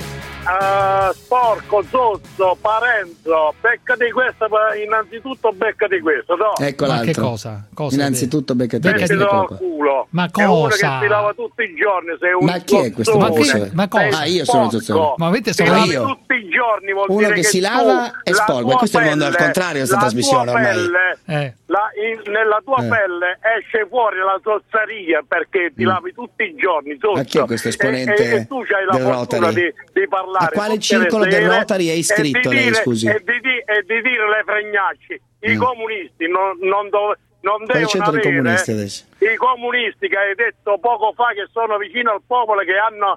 Uh, sporco, zozzo, Parenzo, beccati questo, innanzitutto beccati questo, no? Ecco ma l'altro. che cosa? cosa innanzitutto beccati questo. Beccati al culo. Ma cosa? È uno che si lava tutti i giorni, sei un Ma chi è questo? Ma, che, ma cosa? Ah, io sono zozzone. Ma avete solo io? Tutti i giorni vuol uno dire che, che si lava è sporco, questo è il mondo al contrario, questa trasmissione ormai. Pelle, eh. la, in, nella tua eh. pelle esce fuori la zozzeria perché ti mm. lavi tutti i giorni, zozzo. Ma chi è questo esponente e, e, e tu c'hai la fortuna di, di parlare. A quale circolo del Rotary è iscritto lei, dire, scusi? E di, di, e di dire le fregnacci. I mm. comunisti non, non, do, non devono avere i comunisti adesso? I comunisti che hai detto poco fa che sono vicino al popolo, che hanno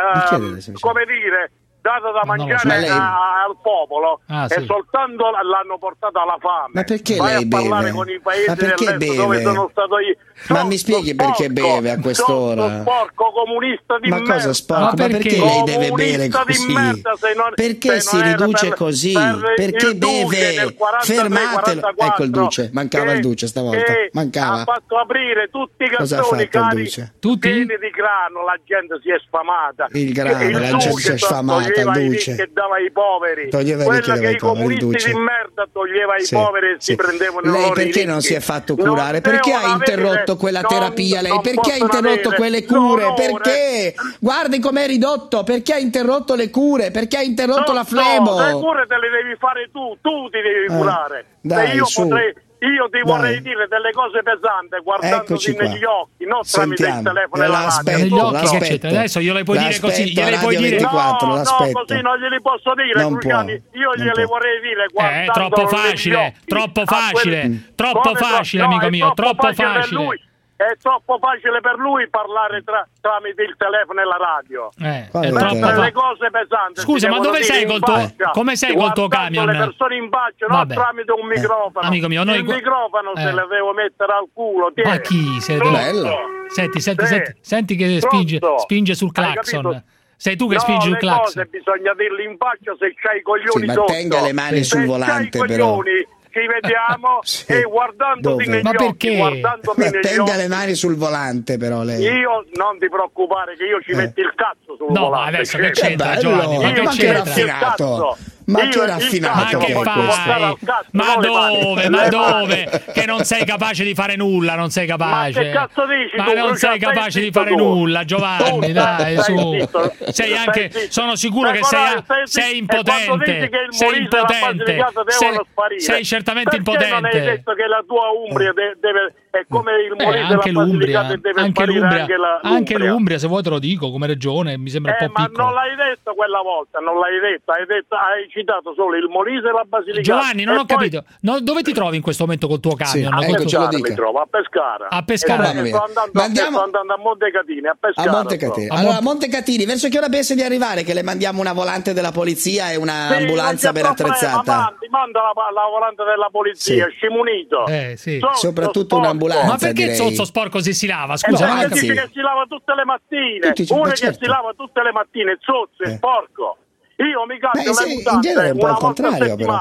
eh, come dire dato da mangiare lei... a, al popolo ah, e sì. soltanto l'hanno portato alla fame. Ma perché Vai lei a parlare beve? con i paesi Ma perché dell'est beve? dove sono stato io. Ma mi spieghi perché beve a quest'ora? Sono sporco comunista di ma merda. cosa sporco? Ma Ma perché, perché lei deve bere comunista così? Di merda, se non, perché se si non riduce per, così? Per perché beve? Fermatelo. Ecco il duce, mancava che, il duce stavolta. Che mancava. Ha fatto aprire tutti i cassoni cari pieni di grano, la gente si è sfamata. Il grano, il la gente si è sfamata, il duce. Che dava ai poveri. Toglieva Quella che i i comunisti di merda toglieva ai sì, poveri e sì. si prendevano lei loro perché non si è fatto curare? Perché ha interrotto quella terapia lei? Perché ha interrotto quelle cure? Perché? Guardi com'è ridotto, perché ha interrotto le cure? Perché ha interrotto la flebo? No, le cure te le devi fare tu, tu ti devi curare. Dai, io su. potrei Io ti Dai. vorrei dire delle cose pesanti guardandoti negli occhi, non tramite il telefono e la radio. Negli occhi, eccetera. Adesso gliele puoi dire così, gliele puoi dire ventiquattro, no, l'aspetto. no, così non glieli posso dire, non Cruciani. Può, io gliele può. vorrei dire Eh, guardandolo è troppo facile, negli occhi, troppo facile, quel... troppo facile, no, amico mio, troppo facile. facile. Lui. È troppo facile per lui parlare tra, tramite il telefono e la radio. Eh, è troppo fa... le cose pesanti. Scusa, ma dove sei col tuo faccia, come sei col tuo camion? Le persone in faccia, non tramite un microfono. Eh, amico mio, noi... il microfono eh. se le devo mettere al culo. Tieni. Ma chi? Sei bello. Senti, senti, sì. senti, senti che spinge, spinge sul clacson. Sei tu che no, spingi il clacson. No, le cose bisogna dirle in faccia se c'hai i coglioni sì, ma sotto. tenga le mani sul se volante, c'hai però. Coglioni, ci vediamo sì. e guardandoti Dove? negli ma occhi, perché? guardandomi ma negli tenga occhi. le mani sul volante, però lei. Io non ti preoccupare che io ci eh. metti il cazzo sul no, volante. Ma adesso che che c'entra, bello, Giovanni? Ma che ma c'entra? Che raffinato. Ma io che raffinato ma che fai? Ma dove? Ma dove? Che non sei capace di fare nulla, non sei capace. Ma che cazzo dici? Ma tu, non sei capace di fare tu. nulla, Giovanni, tu, dai, sei su. zitto. Sei anche sei sono sicuro che sei, sei impotente. Sei impotente. Sei, sei certamente perché impotente. Non hai detto che la tua Umbria deve è come il eh, Molise anche della l'Umbria, deve anche l'Umbria, anche, la, anche l'Umbria, se vuoi te lo dico, come regione mi sembra eh, un po' ma piccolo. non l'hai detto quella volta, non l'hai detto, hai detto, hai citato solo il Molise e la Basilicata. Giovanni, non e ho poi... capito. No, dove ti trovi in questo momento col tuo camion? Sì, col ecco, tuo... ce lo dica. Mi trovo a Pescara. A Pescara. E sto andando, Ma andiamo... sto andando a Montecatini, a Pescara. A Montecatini. So. Allora, a Montecatini, verso che ora pensi di arrivare? Che le mandiamo una volante della polizia e un'ambulanza sì, ben attrezzata? Ma mandi, manda la, la volante della polizia, sì. Scimunito. Eh, sì. So, soprattutto so un'ambulanza. Ma perché direi. Zozzo sporco si si lava? Scusa, eh, ma dice sì. che si lava tutte le mattine. Tutti, Uno certo. che si lava tutte le mattine, Zozzo, è eh. sporco. Io mi cambio Beh, le sì, mutande in genere è un po' una al volta a contrario, settimana. però.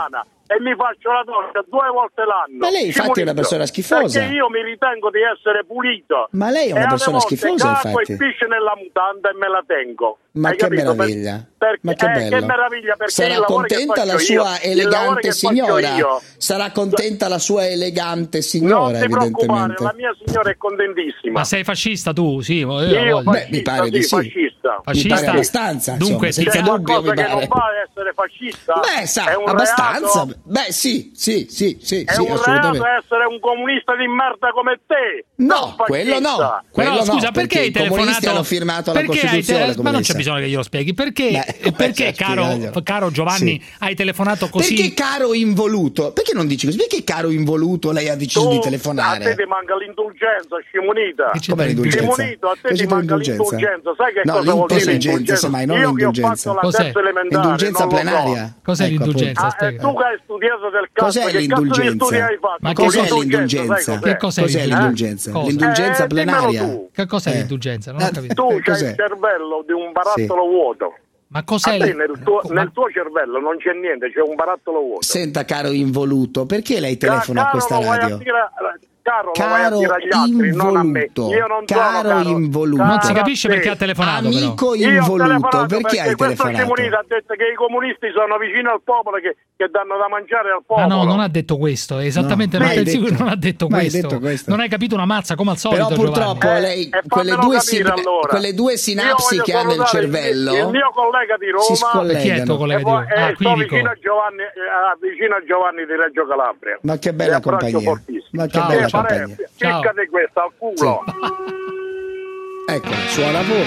e mi faccio la doccia due volte l'anno. Ma lei infatti è una persona schifosa. Perché io mi ritengo di essere pulito. Ma lei è una e persona alle volte schifosa, capo infatti. e pisce nella mutanda e me la tengo. Ma Hai che capito? meraviglia. Perché, Ma che eh, bello. che meraviglia, perché Sarà il lavoro che contenta la faccio sua io, il lavoro elegante che faccio signora. io, Sarà contenta la sua elegante non signora, ti preoccupare, evidentemente. la mia signora è contentissima. Ma sei fascista tu? Sì, io, Io voglio. Beh, mi pare di sì. fascista. Fascista? Mi pare abbastanza, Dunque, insomma, senza C'è dubbio, qualcosa mi che non pare. va ad essere fascista? Beh, sa, è un abbastanza. reato? Beh, sì, sì, sì, sì, È sì, un reato assolutamente. essere un comunista di merda come te. No, non quello no. fascista. Quello Però no, scusa, perché hai i comunisti telefonato? hanno firmato la Perché hai Costituzione, tele- come Ma non lei c'è sa. bisogno che glielo spieghi. Perché, Beh, perché cioè, caro, spiegaglielo. caro Giovanni, Sì. hai telefonato così? Perché caro involuto? Perché non dici così? Perché caro involuto lei ha deciso Tu, di a te telefonare? ti manca l'indulgenza, scimunita. Che c'è Come l'indulgenza? Scimunito, a te Che ti c'è manca l'indulgenza? l'indulgenza. Sai che No, cosa vuol dire l'intelligenza, semmai, non Io che ho l'indulgenza. fatto la Cos'è? terza elementare, L'indulgenza non lo so. plenaria? Cos'è Ecco, l'indulgenza? Ah, e Spiega. tu che hai studiato del cazzo, Cos'è che cazzo di l'indulgenza? studi hai fatto? Ma Tu Cos'è l'indulgenza, sai l'indulgenza? Che cos'è Cos'è l'indulgenza? l'indulgenza? Cosa? L'indulgenza Eh, dimmelo plenaria? tu. Che cos'è Eh. l'indulgenza? Non ho Ah, capito. Tu c'hai Cos'è? il cervello di un barattolo vuoto. Ma cos'è A te l- nel tuo, ma- nel tuo cervello non c'è niente, c'è un barattolo vuoto. Senta, caro involuto, perché lei telefona a Caro, questa lo vai a radio? dire- Caro, lo vai a Caro dire agli altri, non a me. involuto, Io non caro sono caro. involuto. Non si Caro capisce a te. perché ha telefonato, però. Amico Io ho involuto, telefonato perché hai questo telefonato? Scimunita ha detto che i comunisti sono vicino al popolo, che, che danno da mangiare al Ma popolo. no, non ha detto questo. Esattamente, No, non, mai pensi- detto. non ha detto Mai questo. detto questo. Non hai capito una mazza come al solito. Però purtroppo Giovanni. lei, Eh, quelle, fammelo due capire, sin- allora. quelle due Io sinapsi voglio che ha nel salutare cervello il, il mio collega di si Roma Chi è il tuo scollegano. collega e di poi Roma? Ah, eh, sto Quirico. vicino a Giovanni, eh, vicino a Giovanni di Reggio Calabria. Ma che Ti bella abbraccio compagnia. fortissimo. Ma che Ciao. bella Eh, pare- compagnia. Ciao. Ciccati questa al culo. Ecco, suona pure.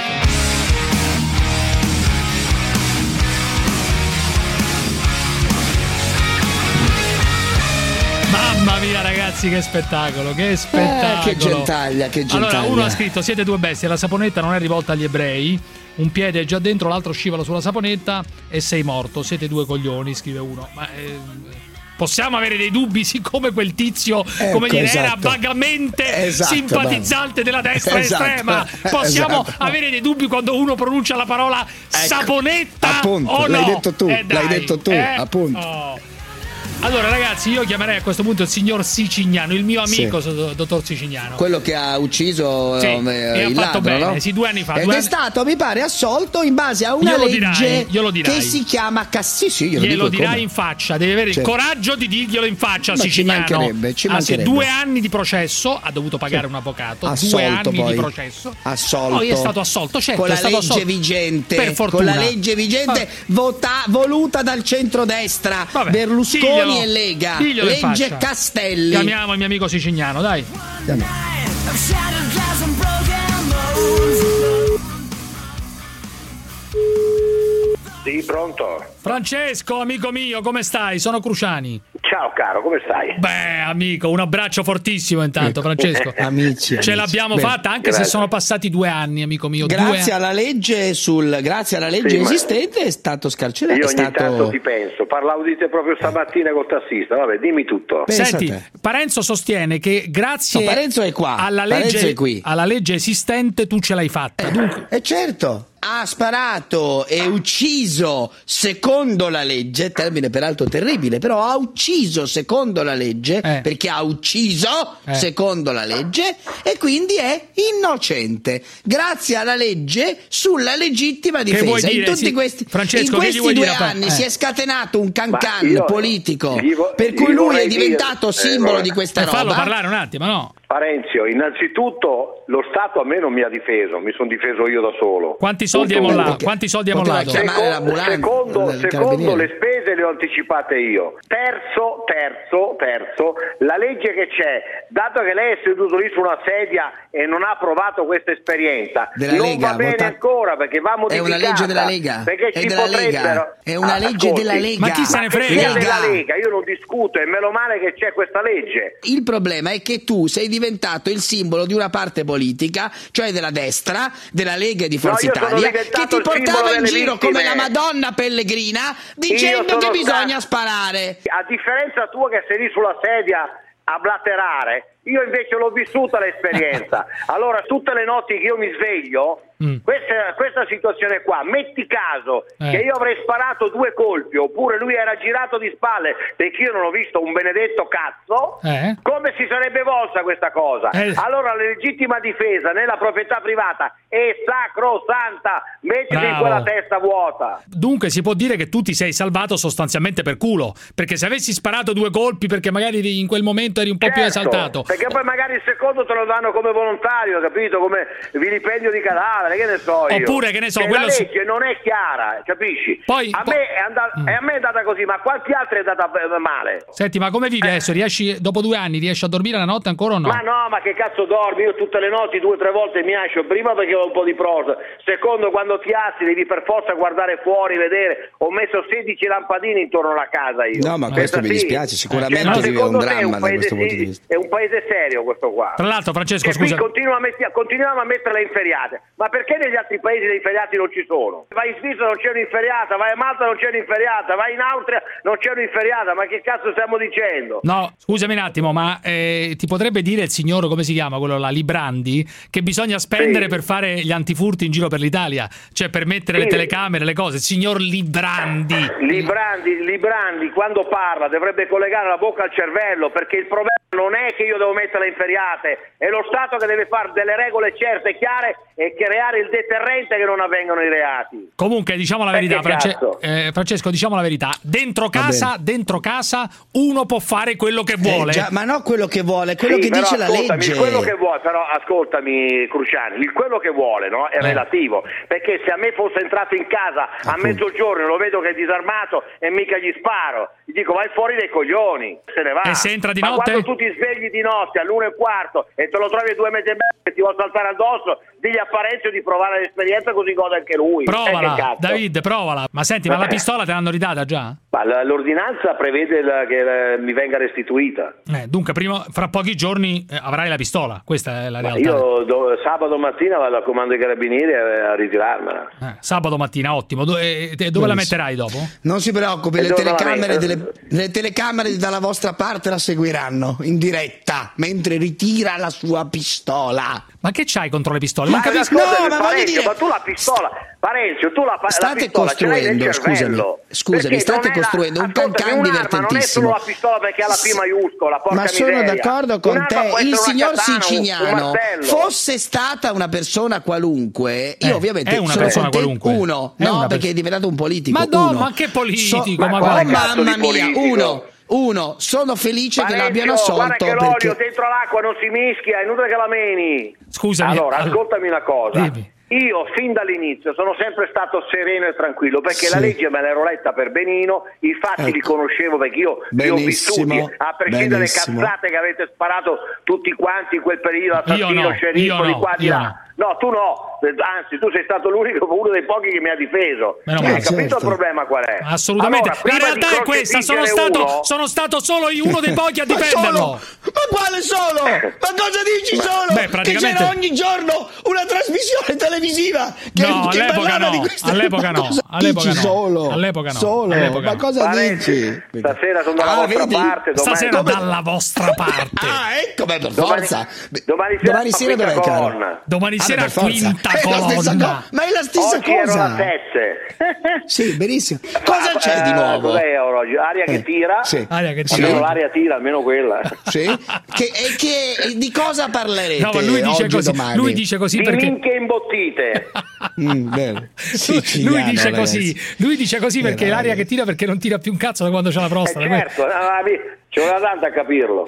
Mamma mia, ragazzi, che spettacolo! Che spettacolo! Eh, che gentaglia, che gentaglia. Allora, uno ha scritto: siete due bestie, la saponetta non è rivolta agli ebrei. Un piede è già dentro, l'altro scivola sulla saponetta e sei morto. Siete due coglioni, scrive uno. Ma eh, possiamo avere dei dubbi, siccome quel tizio, Ecco, come dire, era esatto. vagamente Esatto, simpatizzante della destra Esatto. estrema. Possiamo Esatto. avere dei dubbi quando uno pronuncia la parola saponetta Appunto, o no? l'hai detto tu, Eh, l'hai dai, detto tu, eh? appunto. Oh. Allora, ragazzi, io chiamerei a questo punto il signor Sicignano, il mio amico, Sì. so- dottor Sicignano. Quello che ha ucciso Sì, eh, e ha il fatto ladro, bene, no? sì, due anni fa, Ed due è anni- stato, mi pare, assolto in base a una Glielo legge dirai, glielo dirai. che si chiama Cassi. Sì, glielo, Glielo dico dirai come. in faccia, devi avere Certo. il coraggio di dirglielo in faccia, Ma ci Sicignano. mancherebbe, ci Ah, sì, mancherebbe. due anni di processo, ha dovuto pagare un avvocato, Assolto due anni poi. di processo. Assolto. Poi è stato assolto, certo, con è la stato legge assolto. vigente, Per fortuna. con la legge vigente vota- voluta dal centrodestra, Vabbè, Berlusconi diglielo, e Lega, diglielo in legge faccia. Castelli. Chiamiamo il mio amico Sicignano, dai. Sì, pronto? Francesco, amico mio, come stai? Sono Cruciani. Ciao caro, come stai? Beh, amico, un abbraccio fortissimo intanto, Francesco. Amici, Ce amici. l'abbiamo Bene. fatta, anche Grazie. se sono passati due anni, amico mio. due Grazie anni. alla legge sul grazie alla legge Sì, ma- esistente è stato scarcerato. Io È ogni stato tanto ti penso, parlavo di te proprio stamattina col tassista, vabbè, dimmi tutto. Pensa Senti, a te. Parenzo sostiene che grazie No, Parenzo è qua. alla Parenzo legge è qui. alla legge esistente tu ce l'hai fatta. Dunque, E certo, ha sparato e ucciso secondo la legge, termine peraltro terribile, però ha ucciso secondo la legge, Eh. perché ha ucciso Eh. secondo la legge e quindi è innocente, grazie alla legge sulla legittima Che vuoi difesa. In dire? tutti Sì, questi, Francesco, in che gli questi vuoi due dire a te? anni Eh. si è scatenato un cancan io politico, gli vo- per gli cui lui vorrei è diventato dire- eh, simbolo vabbè. di questa eh, fallo roba. parlare un attimo, no? Parenzio, innanzitutto lo Stato a me non mi ha difeso, mi sono difeso io da solo. Quanti soldi hai Punto uno. mollato? Quanti soldi hai Poteva mollato? chiamare Secondo, l'ambulanza, secondo, il secondo carabiniere. le spese le ho anticipate io. Terzo, terzo, terzo, la legge che c'è, dato che lei è seduto lì su una sedia e non ha approvato questa esperienza, Della non Lega, va bene vota- ancora perché va È modificata. una legge della Lega. Perché È ci della potrebbero... Lega. È una Ah, legge ascolti, della Lega. Ma chi se ne ma che frega? sia della Lega, io non discuto e meno male che c'è questa legge. Il problema è che tu sei diventato il simbolo di una parte politica, cioè della destra, della Lega e di Forza No, io sono Italia, diventato che ti il simbolo portava in delle giro vittime. come la Madonna Pellegrina dicendo Io che sono bisogna sta- sparare. A differenza tua che sei lì sulla sedia a blaterare, io invece l'ho vissuta l'esperienza. Allora tutte le notti che io mi sveglio Mm. Questa, questa situazione qua, metti caso Eh. che io avrei sparato due colpi oppure lui era girato di spalle perché io non ho visto un benedetto cazzo, Eh. come si sarebbe volta questa cosa? Eh. Allora la legittima difesa nella proprietà privata è sacrosanta, mettiti in Bravo. quella testa vuota. Dunque si può dire che tu ti sei salvato sostanzialmente per culo, perché se avessi sparato due colpi perché magari in quel momento eri un po' più Certo, esaltato. perché poi magari il secondo te lo danno come volontario, capito? Come vilipendio di cadavere, che ne so io. Oppure, che ne so, Cioè, quello la su- legge non è chiara, capisci? Poi- a, po- me è andata, Mm. e a me è andata così, ma a qualche altro è andata eh, male. Senti, ma come vivi adesso? Riesci, dopo due anni, riesci a dormire la notte ancora o no? Ma no, ma che cazzo dormi? Io tutte le notti due o tre volte mi ascio, prima perché ho un po' di prosa, secondo quando ti alzi devi per forza guardare fuori, vedere. Ho messo sedici lampadine intorno alla casa io. No, ma questo mi sì. dispiace, sicuramente Cioè, no, vive un secondo te è dramma da paese questo punto di sì- vista. È un paese serio questo qua. Tra l'altro, Francesco, E qui scusa. continua a metti- continuiamo a metterle in feriate. Ma perché negli altri paesi le inferiati non ci sono? Vai in Svizzera non c'è un'inferiata, vai a Malta non c'è un'inferiata, vai in Austria non c'è un'inferiata, ma che cazzo stiamo dicendo? No, scusami un attimo, ma eh, ti potrebbe dire il signor, come si chiama, quello là, Librandi, che bisogna spendere Sì. per fare gli antifurti in giro per l'Italia, cioè per mettere Sì. le telecamere, le cose. Il signor Librandi. Librandi, Librandi quando parla dovrebbe collegare la bocca al cervello, perché il problema non è che io devo metterle in feriate, è lo Stato che deve fare delle regole certe e chiare e creare il deterrente che non avvengano i reati. Comunque, diciamo la Eh, verità, che France- cazzo? eh, Francesco, diciamo la verità. Dentro casa, dentro casa, uno può fare quello che vuole. Eh, già, ma no quello che vuole, quello Sì, che però dice la ascoltami, legge. il quello che vuole, però ascoltami Cruciani, il quello che vuole, no, è Eh. relativo, perché se a me fosse entrato in casa a mezzogiorno, lo vedo che è disarmato e mica gli sparo, gli dico vai fuori dai coglioni, se ne va. E se entra di Ma notte? quando tu ti svegli di notte all'uno e quarto e te lo trovi a due metri e mezzo e ti vuoi saltare addosso, digli a Parenzo di provare l'esperienza così gode anche lui. Eh, Provala, che cazzo. David, provala. Ma senti, ma la pistola te l'hanno ridata già? Ma l- l'ordinanza prevede la- che eh, mi venga restituita. Eh, dunque, prima, fra pochi giorni eh, avrai la pistola. Questa è la Ma realtà. io do- sabato mattina vado al comando dei carabinieri a, a ritirarmela. Eh, sabato mattina, ottimo. Do- eh, te- dove la metterai dopo? Non si preoccupi, E le dove la telecamere, metto? delle, le telecamere dalla vostra parte la seguiranno in diretta mentre ritira la sua pistola. Ma che c'hai contro le pistole? Ma Non capisco. ascolta, No, ma voglio Parenzo, dire- ma tu la pistola, Parenzo, tu la, la State pistola ce l'hai nel costruendo, scusami, cervello. scusami, Perché state non è la- costruendo un ascoltami, cancan un'arma non è divertentissimo. solo la pistola perché ha la P maiuscola, porca Ma sono miseria. d'accordo con Un'arma te, può essere il una signor katana, un- un Siciliano martello. fosse stata una persona qualunque, io Eh, ovviamente è una sono persona contento- qualunque. uno, È no, una perché pers- è diventato un politico. Ma no, uno. ma che politico, So- ma ma guarda- quale cazzo mamma di mia, politico? uno, uno, sono felice che Parenzo, l'abbiano guarda assolto che l'olio perché dentro l'acqua non si mischia, è inutile che la meni. Scusami. Allora, allora- ascoltami una cosa. Dimmi. Io fin dall'inizio sono sempre stato sereno e tranquillo perché Sì. la legge me l'ero letta per benino, i fatti li Ecco. conoscevo perché io li ho Benissimo, vissuti, a prescindere dalle benissimo. cazzate che avete sparato tutti quanti in quel periodo, Io assassino, no, sceriffo, io di no, qua di io là. no. No, tu no, anzi tu sei stato l'unico, uno dei pochi che mi ha difeso. Meno Hai male. capito Certo. il problema qual è? Assolutamente. Allora, prima la realtà di è questa: sono crocifiggere stato, uno- sono stato solo io, uno dei pochi a Ma difenderlo. solo? Ma quale solo? Ma cosa dici solo? Beh, praticamente- Che c'era ogni giorno una trasmissione televisiva che, No, che all'epoca parlava no, di queste all'epoca ma no, cosa all'epoca dici no, solo? all'epoca no, Solo? all'epoca Ma no. cosa Parenzo, dici? stasera sono dalla Ah, vostra vedi? parte, domani, Stasera Come- dalla vostra parte. Ah, ecco, beh, per Domani- forza. domani sera Domani la sera quinta dov'è, caro? colonna. Domani Ah, sera per forza. quinta È la stessa colonna. co- ma è la stessa Oggi ero cosa. alla sette. Sì, benissimo. Cosa c'è di Eh, nuovo? Cos'è oggi? Aria che Eh, tira? sì. Aria che Almeno tira. l'aria tira, almeno quella. Sì? Che, e che, di cosa parlerete No, ma lui dice oggi o così. domani? Lui dice così Di perché minchie imbottite. Mm, bene. lui Siciliano, dice ragazzi. così. Lui dice così perché Eh, l'aria ragazzi. che tira perché non tira più un cazzo da quando c'ha la Eh, prostata. certo, no, ma mi- ci vuole tanto a capirlo.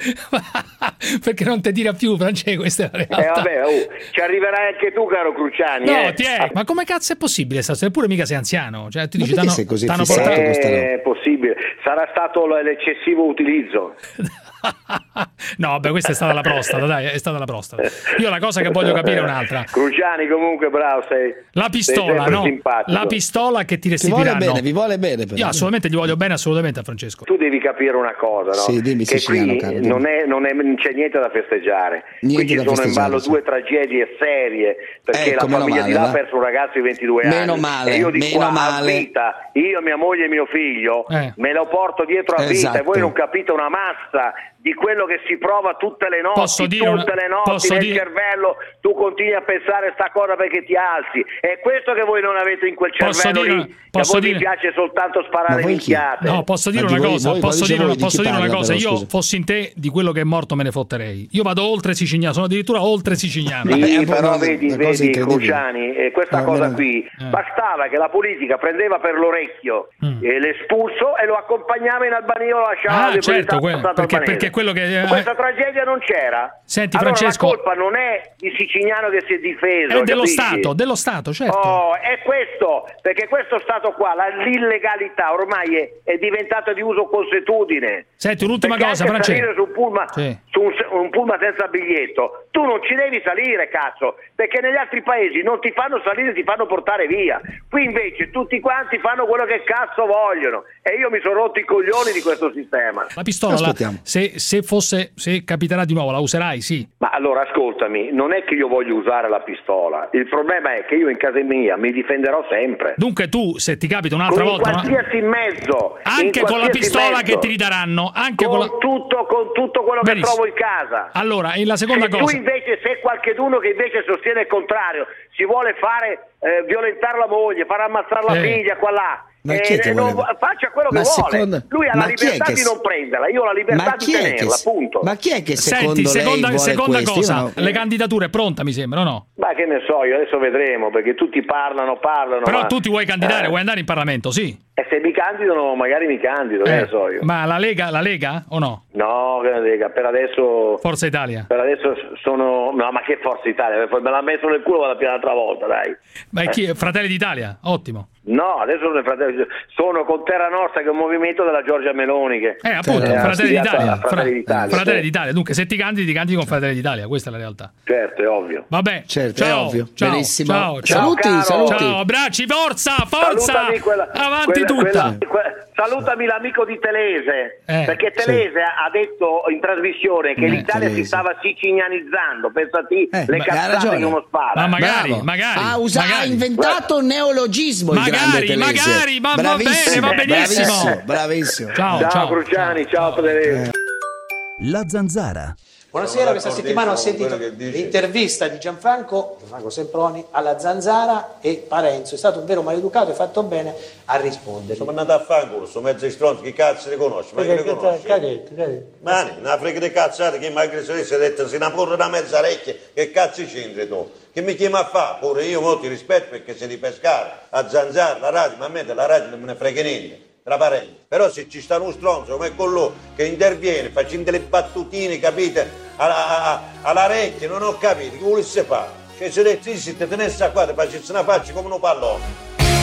Perché non ti tira più, Francesco, questa è la E realtà. eh, vabbè, oh, ci arriverai anche tu, caro Cruciani. No, eh. ti è. Ma come cazzo è possibile? Eppure mica sei anziano. Cioè, tu Ma dici, perché t'hanno, sei così t'hanno fissato portato. con questa roba? È possibile, sarà stato l- l'eccessivo utilizzo. No, vabbè, questa è stata la prostata, dai, è stata la prostata. Io la cosa che voglio capire è un'altra. Cruciani comunque bravo, sei La sei pistola, sempre no? simpatico. La pistola che ti Ti vuole restituiranno. bene, vi vuole bene però. Io assolutamente gli voglio bene, assolutamente a Francesco. Tu devi capire una cosa, no? Sì, dimmi, che Siciliano, qui caro, dimmi. non, è, non, è, non c'è niente da festeggiare. Niente qui ci da sono in festeggiare, ballo sì. due tragedie serie, perché Ecco, la meno famiglia male, di là va. ha perso un ragazzo di ventidue Meno anni. male, e io di meno qua male. a vita, io, mia moglie e mio figlio, Eh. me lo porto dietro a vita Esatto. e voi non capite una mazza di quello che si prova tutte le notti, Posso tutte dire una- le notti posso nel dire- cervello, tu continui a pensare sta cosa perché ti alzi. È questo che voi non avete in quel Posso cervello dire- lì, che a posso voi vi dire- piace soltanto sparare minchiate. No, posso dire Ma di una voi- cosa, voi- posso voi dire, voi una, di posso chi dire una parla, cosa, però, io scusa. fossi in te di quello che è morto me ne fotterei. Io vado oltre siciliano, sono addirittura oltre siciliano. Sì, Eh, però una- vedi, una cosa vedi incredibile. Cruciani, eh, questa Eh, cosa almeno- qui, eh. bastava che la politica prendeva per l'orecchio Mm. eh, l'espulso e lo accompagnava in Albania, lo lasciava Ah, alle certo, autorità que- dello Stato perché, albanese. perché quello che eh, Questa tragedia non c'era. Senti, allora Francesco- la colpa non è di Siciliano che si è difeso, è dello capisci? Stato, dello Stato, certo. Oh, è questo, perché questo Stato qua, la- l'illegalità ormai è, è diventata di uso consuetudine. Senti, un'ultima Perché cosa, anche Francesco. salire su un pullman, Sì. su un, un pullman senza biglietto, tu non ci devi salire, cazzo, perché negli altri paesi non ti fanno salire, ti fanno portare via. Qui invece tutti quanti fanno quello che cazzo vogliono e io mi sono rotto i coglioni di questo sistema. La pistola, la- se, se fosse, se capiterà di nuovo, la userai, sì. Ma allora ascoltami, non è che io voglio usare la pistola, il problema è che io in casa mia mi difenderò sempre. Dunque tu, se ti capita un'altra Con volta, no? qualsiasi mezzo, anche in con la qualsiasi pistola mezzo, che ti ridaranno, anche con, con, la... tutto, con tutto quello Benissimo. che trovo in casa. Allora, e la seconda se cosa. tu invece, se qualcheduno che invece sostiene il contrario, si vuole fare eh, violentare la moglie, far ammazzare la Eh. figlia qua là, Ma eh, chi è che non- vuole- faccia quello Ma che vuole. secondo- Lui ha ma la chi è libertà che di s- non prenderla, io ho la libertà Ma di chi è che tenerla, s- punto. ma chi è che secondo Senti, lei seconda, vuole seconda questo? cosa, Io no. le candidature è pronta, mi sembra, o no? Ma che ne so io, adesso vedremo, perché tutti parlano, parlano. Però ma, tu ti vuoi candidare, eh, vuoi andare in Parlamento, sì. E se mi candidano, magari mi candido, che Eh, ne so io. Ma la Lega, la Lega o no? No, Lega, per adesso. Forza Italia. Per adesso sono. No, ma che Forza Italia? Me l'ha messo nel culo la prima altra volta, dai. Ma è Eh. chi? Fratelli d'Italia, ottimo. No, adesso sono, i fratelli- sono con Terra Nostra, che è un movimento della Giorgia Meloni. Che, Eh, appunto, ha Fratelli studiato d'Italia. a Fratelli Fra- d'Italia, Fratelli sì. d'Italia. Dunque, se ti candidi, ti candidi con Fratelli d'Italia, questa è la realtà. Certo, è ovvio. Vabbè, Certo, è ciao, ovvio. ciao, Benissimo. ciao, ciao. Saluti, Ciao, caro. saluti. Ciao, abbracci, forza, forza, Salutami quella- avanti quella- tutta. quella- que- salutami l'amico di Telese, Eh, perché Telese ha detto in trasmissione che Eh, l'Italia Telese. si stava sicilianizzando. Pensati Eh, le ma- ha cazzate ragione. che uno spara. Ma magari, Bravo. magari, ha, usa- ha magari. inventato un neologismo il grande Magari, Telese. magari, ma va Bravissimo, bene, va benissimo. bravissimo, bravissimo. Ciao, ciao, ciao. Cruciani, ciao, Telese. La Zanzara. Buonasera, questa settimana ho sentito l'intervista di Gianfranco, Gianfranco Semproni alla Zanzara e Parenzo. È stato un vero maleducato e fatto bene a rispondere. Sono andato a fanculo, sto mezzo stronzo, chi cazzo li conosce? Ma che li conosci? Che ha detto? Che ha detto? Mani, una frega di cazzate che mi ha detto si innamora da mezza orecchia, che cazzo c'entri tu? Che mi chiama a fare? Pure io molti rispetto perché se di pescare, a Zanzara, la radio, ma a me della radio non me ne frega niente. Tra parenti. Però se ci sta uno stronzo come quello che interviene facendo delle battutine, capite, alla, alla, alla rete, non ho capito, che volesse fare? Cioè se detto se te tenesse a qua, ti facessi una faccia come un pallone.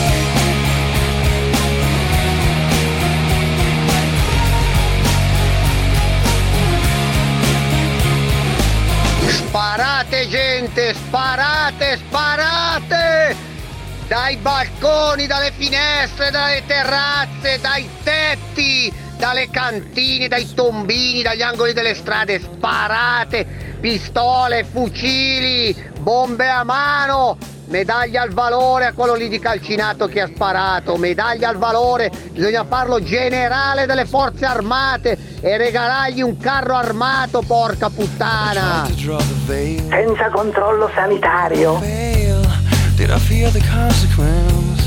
Sparate gente, sparate, sparate! Dai balconi, dalle finestre, dalle terrazze, dai tetti, dalle cantine, dai tombini, dagli angoli delle strade, sparate! Pistole, fucili, bombe a mano, medaglia al valore a quello lì di calcinato che ha sparato, medaglia al valore, bisogna farlo generale delle forze armate e regalargli un carro armato, porca puttana! Senza controllo sanitario. Did I feel the consequence?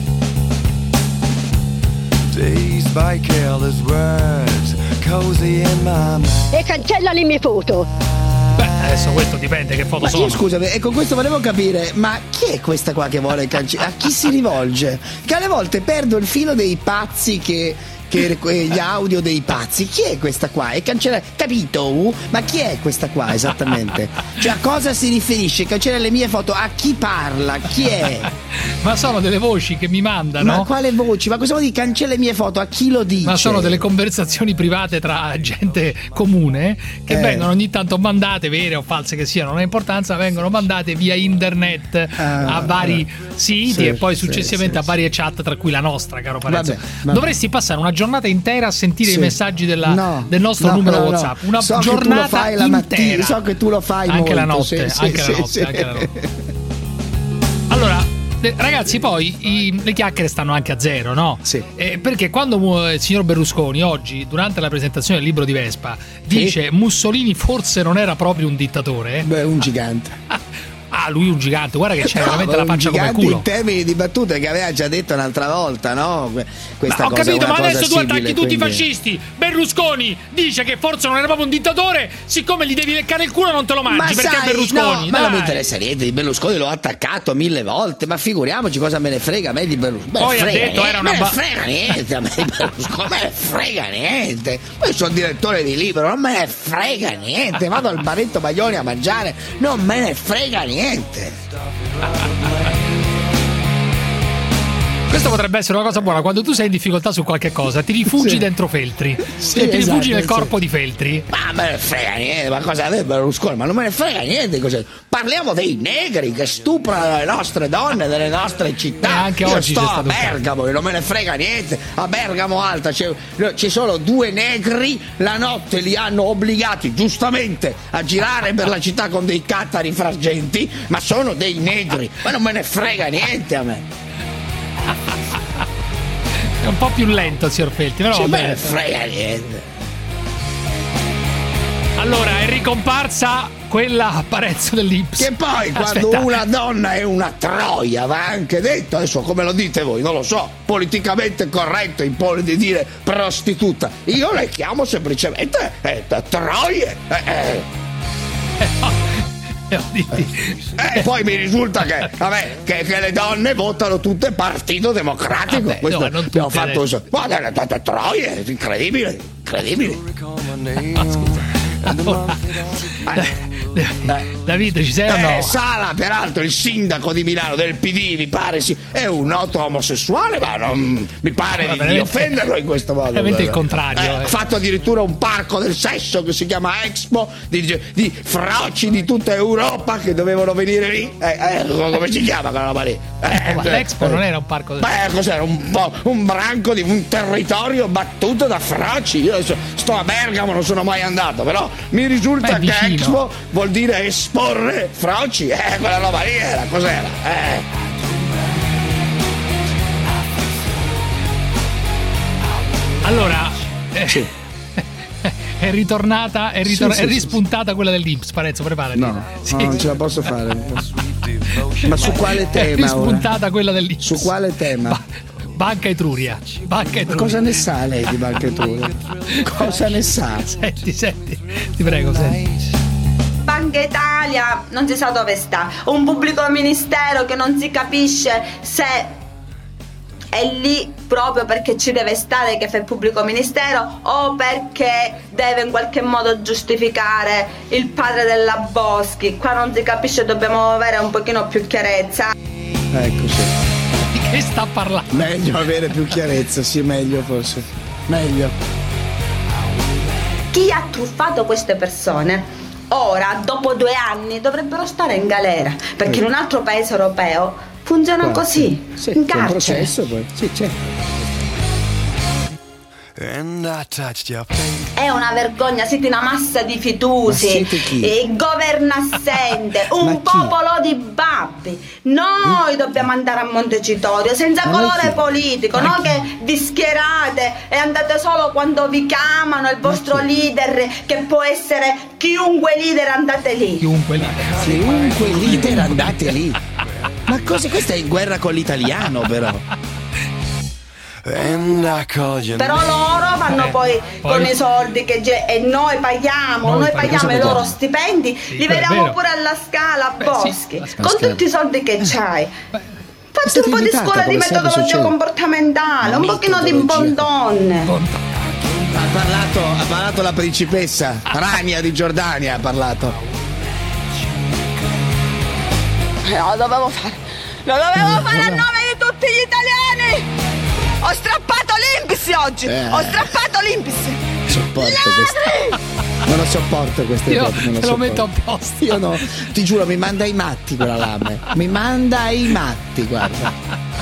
Dazed by careless words, cozy in my mind. E cancella le mie foto. Beh, adesso questo dipende che foto Ma sono. io scusami, e con questo volevo capire, ma chi è questa qua che vuole cancellare? A chi si rivolge? Che alle volte perdo il filo dei pazzi che. che gli audio dei pazzi. Chi è questa qua? E cancella. Capito? Ma chi è questa qua esattamente? Cioè a cosa si riferisce? Cancella le mie foto? A chi parla? Chi è? Ma sono delle voci che mi mandano. Ma quale voci? Ma cosa vuol dire cancella le mie foto? A chi lo dice? Ma sono delle conversazioni private tra gente comune che Eh. vengono ogni tanto mandate, vere o false che siano, non ha importanza, vengono mandate via internet Ah, a vari eh. siti Sì, e poi sì, successivamente sì, a varie chat, tra cui la nostra, caro Parenzo. Vabbè, vabbè. Dovresti passare una giornata intera a sentire Sì. i messaggi della- No, del nostro no, numero no, no. WhatsApp. Una So che tu lo giornata fai la mattina, intera. so che tu lo fai anche molto, la notte, sì, sì, anche, sì, la notte sì. anche la notte. Allora, Eh, ragazzi, poi i, le chiacchiere stanno anche a zero, no? Sì. Eh, perché quando il signor Berlusconi oggi, durante la presentazione del libro di Vespa, dice sì. Mussolini forse non era proprio un dittatore. Beh, un gigante. Ah, lui un gigante, guarda che c'è no, veramente la faccia come il culo. In termini di battute che aveva già detto un'altra volta, no? Questa ma ho cosa, capito, ma adesso tu attacchi simile, tutti quindi... i fascisti. Berlusconi dice che forse non era proprio un dittatore, siccome gli devi leccare il culo non te lo mangi, ma perché sai, è Berlusconi. No, ma non mi interessa niente di Berlusconi, l'ho attaccato mille volte, ma figuriamoci cosa me ne frega a me di Berlusconi. Poi ha detto era una me ne frega niente a me di Berlusconi, me ne frega niente. Poi sono direttore di libro, non me ne frega niente. Vado al baretto Baglioni a mangiare, non me ne frega niente. Questo potrebbe essere una cosa buona. Quando tu sei in difficoltà su qualche cosa, ti rifugi sì. dentro Feltri. Sì, cioè, ti esatto, rifugi nel sì. corpo di Feltri. Ma me ne frega niente, ma cosa deve Berlusconi? Ma non me ne frega niente. Cos'è? Parliamo dei negri che stuprano le nostre donne delle nostre città. E anche Io oggi sto c'è a Bergamo e non me ne frega niente. A Bergamo Alta c'è, ci sono due negri, la notte li hanno obbligati giustamente a girare per la città con dei cattari frangenti, ma sono dei negri. Ma non me ne frega niente a me. È un po' più lento il signor Feltri, però Ci va me bene. ne frega niente. Allora, è ricomparsa quella apparenza dell'I P S. Che poi quando Aspetta. una donna è una troia, va anche detto, adesso come lo dite voi, non lo so, politicamente corretto impone di dire prostituta. Io le chiamo semplicemente eh, troie. Eh, eh. Eh, no. E eh, poi mi risulta che, vabbè, che, che le donne votano tutte Partito Democratico. Vabbè, Questo no, non abbiamo tutte, fatto so. Guarda, le tante troie, incredibile, incredibile. Ah, scusa. Allora, eh, Davide, ci sei o no? Eh, Sala, peraltro, il sindaco di Milano del P D, mi pare sì, è un noto omosessuale, ma non mi pare no, di, di offenderlo in questo modo. Veramente il contrario. Ha eh, eh. fatto addirittura un parco del sesso che si chiama Expo, di, di froci di tutta Europa che dovevano venire lì. Eh, eh, come si chiama quella roba lì? Eh, ma l'Expo eh, non era un parco del sesso. Beh, cos'era? Un, un branco di un territorio battuto da froci. Io adesso sto a Bergamo, non sono mai andato, però mi risulta che Expo vuol dire esporre froci, eh, quella roba lì era, cos'era? Eh. Allora, eh, sì. è ritornata, è, ritor- sì, sì, è rispuntata sì. quella dell'I P S, Parenzo, preparati. No, sì. no, non ce la posso fare. Non posso. Ma su quale tema? È rispuntata ora? Quella dell'I P S. Su quale tema? Ba- Banca Etruria. Banca Etruria. Cosa ne sa lei di Banca Etruria? Cosa ne sa? Senti, senti, ti prego, senti. Banca Italia non si sa dove sta, un pubblico ministero che non si capisce se è lì proprio perché ci deve stare che fa il pubblico ministero o perché deve in qualche modo giustificare il padre della Boschi. Qua non si capisce, dobbiamo avere un pochino più chiarezza. Ecco, sì. Di che sta parlando? Meglio avere più chiarezza, sì, meglio forse. Meglio. Chi ha truffato queste persone ora, dopo due anni, dovrebbero stare in galera, perché in un altro paese europeo funziona Qua, così, sì, in c'è un carcere. processo poi, sì, c'è. È una vergogna, siete una massa di fitusi, il governo assente, un popolo di babbi. Noi dobbiamo andare a Montecitorio senza Ma colore chi? politico, Ma non chi? che vi schierate e andate solo quando vi chiamano il vostro leader, che può essere chiunque leader, andate lì. Chiunque leader. Chiunque leader, andate lì. Ma cosa, questa è in guerra con l'italiano, però. Però loro vanno poi, poi con i soldi che ge- e noi paghiamo, noi, noi paghiamo i loro stipendi, sì, li vediamo pure alla Scala a Boschi, Beh, sì, con tutti i soldi che c'hai. Fatti un po' di scuola di metodologia comportamentale, un pochino di bon donne. Ha parlato, ha parlato la principessa Rania di Giordania, ha parlato. Lo dovevo fare, lo dovevo fare a nome di tutti gli italiani. Ho strappato l'I N P S oggi! Eh. Ho strappato l'I N P S! Sopporto questo. Non lo sopporto queste Io cose. Non te lo metto a posto. Io no, ti giuro, mi manda ai matti quella lame. Mi manda ai matti, guarda.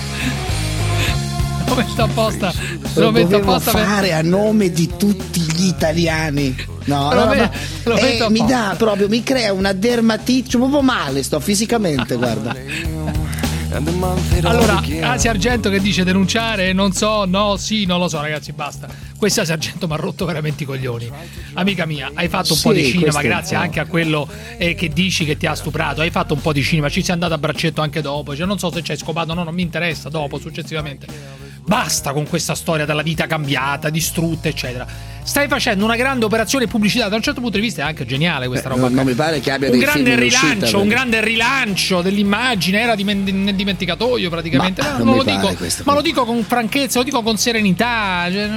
Lo metto apposta. Lo, lo metto apposta fare per... a nome di tutti gli italiani. No, lo no, me, no. Lo eh, metto mi dà proprio, mi crea una dermatite, cioè proprio male, sto fisicamente, guarda. Allora, Asia Argento che dice denunciare, non so, no, sì, non lo so ragazzi, basta. Questa Asia Argento mi ha rotto veramente i coglioni. Amica mia, hai fatto un sì, po' di cinema, questo... grazie anche a quello eh, che dici che ti ha stuprato. Hai fatto un po' di cinema, ci sei andato a braccetto anche dopo. Cioè, non so se ci hai scopato, no, non mi interessa, dopo, successivamente. Basta con questa storia della vita cambiata, distrutta, eccetera. Stai facendo una grande operazione pubblicità, da un certo punto di vista è anche geniale questa Beh, roba. Non, non mi pare che abbia un dei grande film rilancio, uscita, un perché... grande rilancio dell'immagine, era nel dimenticatoio praticamente. Ma, Ma, non non mi lo pare dico, questo. ma lo dico con franchezza, lo dico con serenità. Cioè...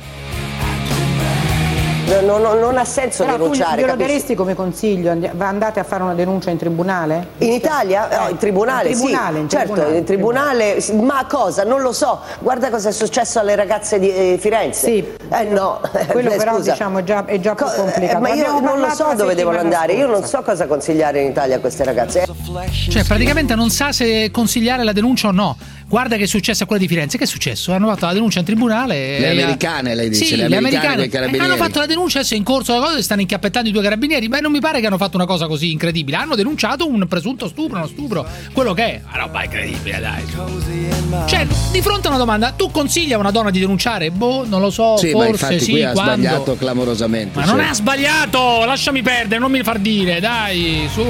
No, no, non ha senso Però denunciare. Tu glielo daresti come consiglio? Andate a fare una denuncia in tribunale? In Italia? No, in tribunale, in tribunale sì. in Certo, tribunale. in tribunale. Ma cosa? Non lo so. Guarda cosa è successo alle ragazze di eh, Firenze. Sì. Eh no. Quello eh, però scusa. diciamo è già, è già più Co- complicato. eh, ma io Abbiamo non lo parlato so la dove devono settimana andare. Io non scorsa. so cosa consigliare in Italia a queste ragazze. Cioè, praticamente non sa se consigliare la denuncia o no. Guarda che è successo a quella di Firenze. Che è successo? Hanno fatto la denuncia in tribunale. Le e americane, lei dice, sì, le le americane americane. dei carabinieri. Eh, hanno fatto la denuncia, adesso è in corso la cosa, stanno inchiappettando i due carabinieri. Beh, non mi pare che hanno fatto una cosa così incredibile. Hanno denunciato un presunto stupro, uno stupro, quello che è. Una roba incredibile, dai. Cioè, di fronte a una domanda, tu consigli a una donna di denunciare? Boh, non lo so, sì, ma forse infatti sì, qui ha quando. sbagliato clamorosamente. Ma cioè. non ha sbagliato, lasciami perdere, non mi far dire, dai, su.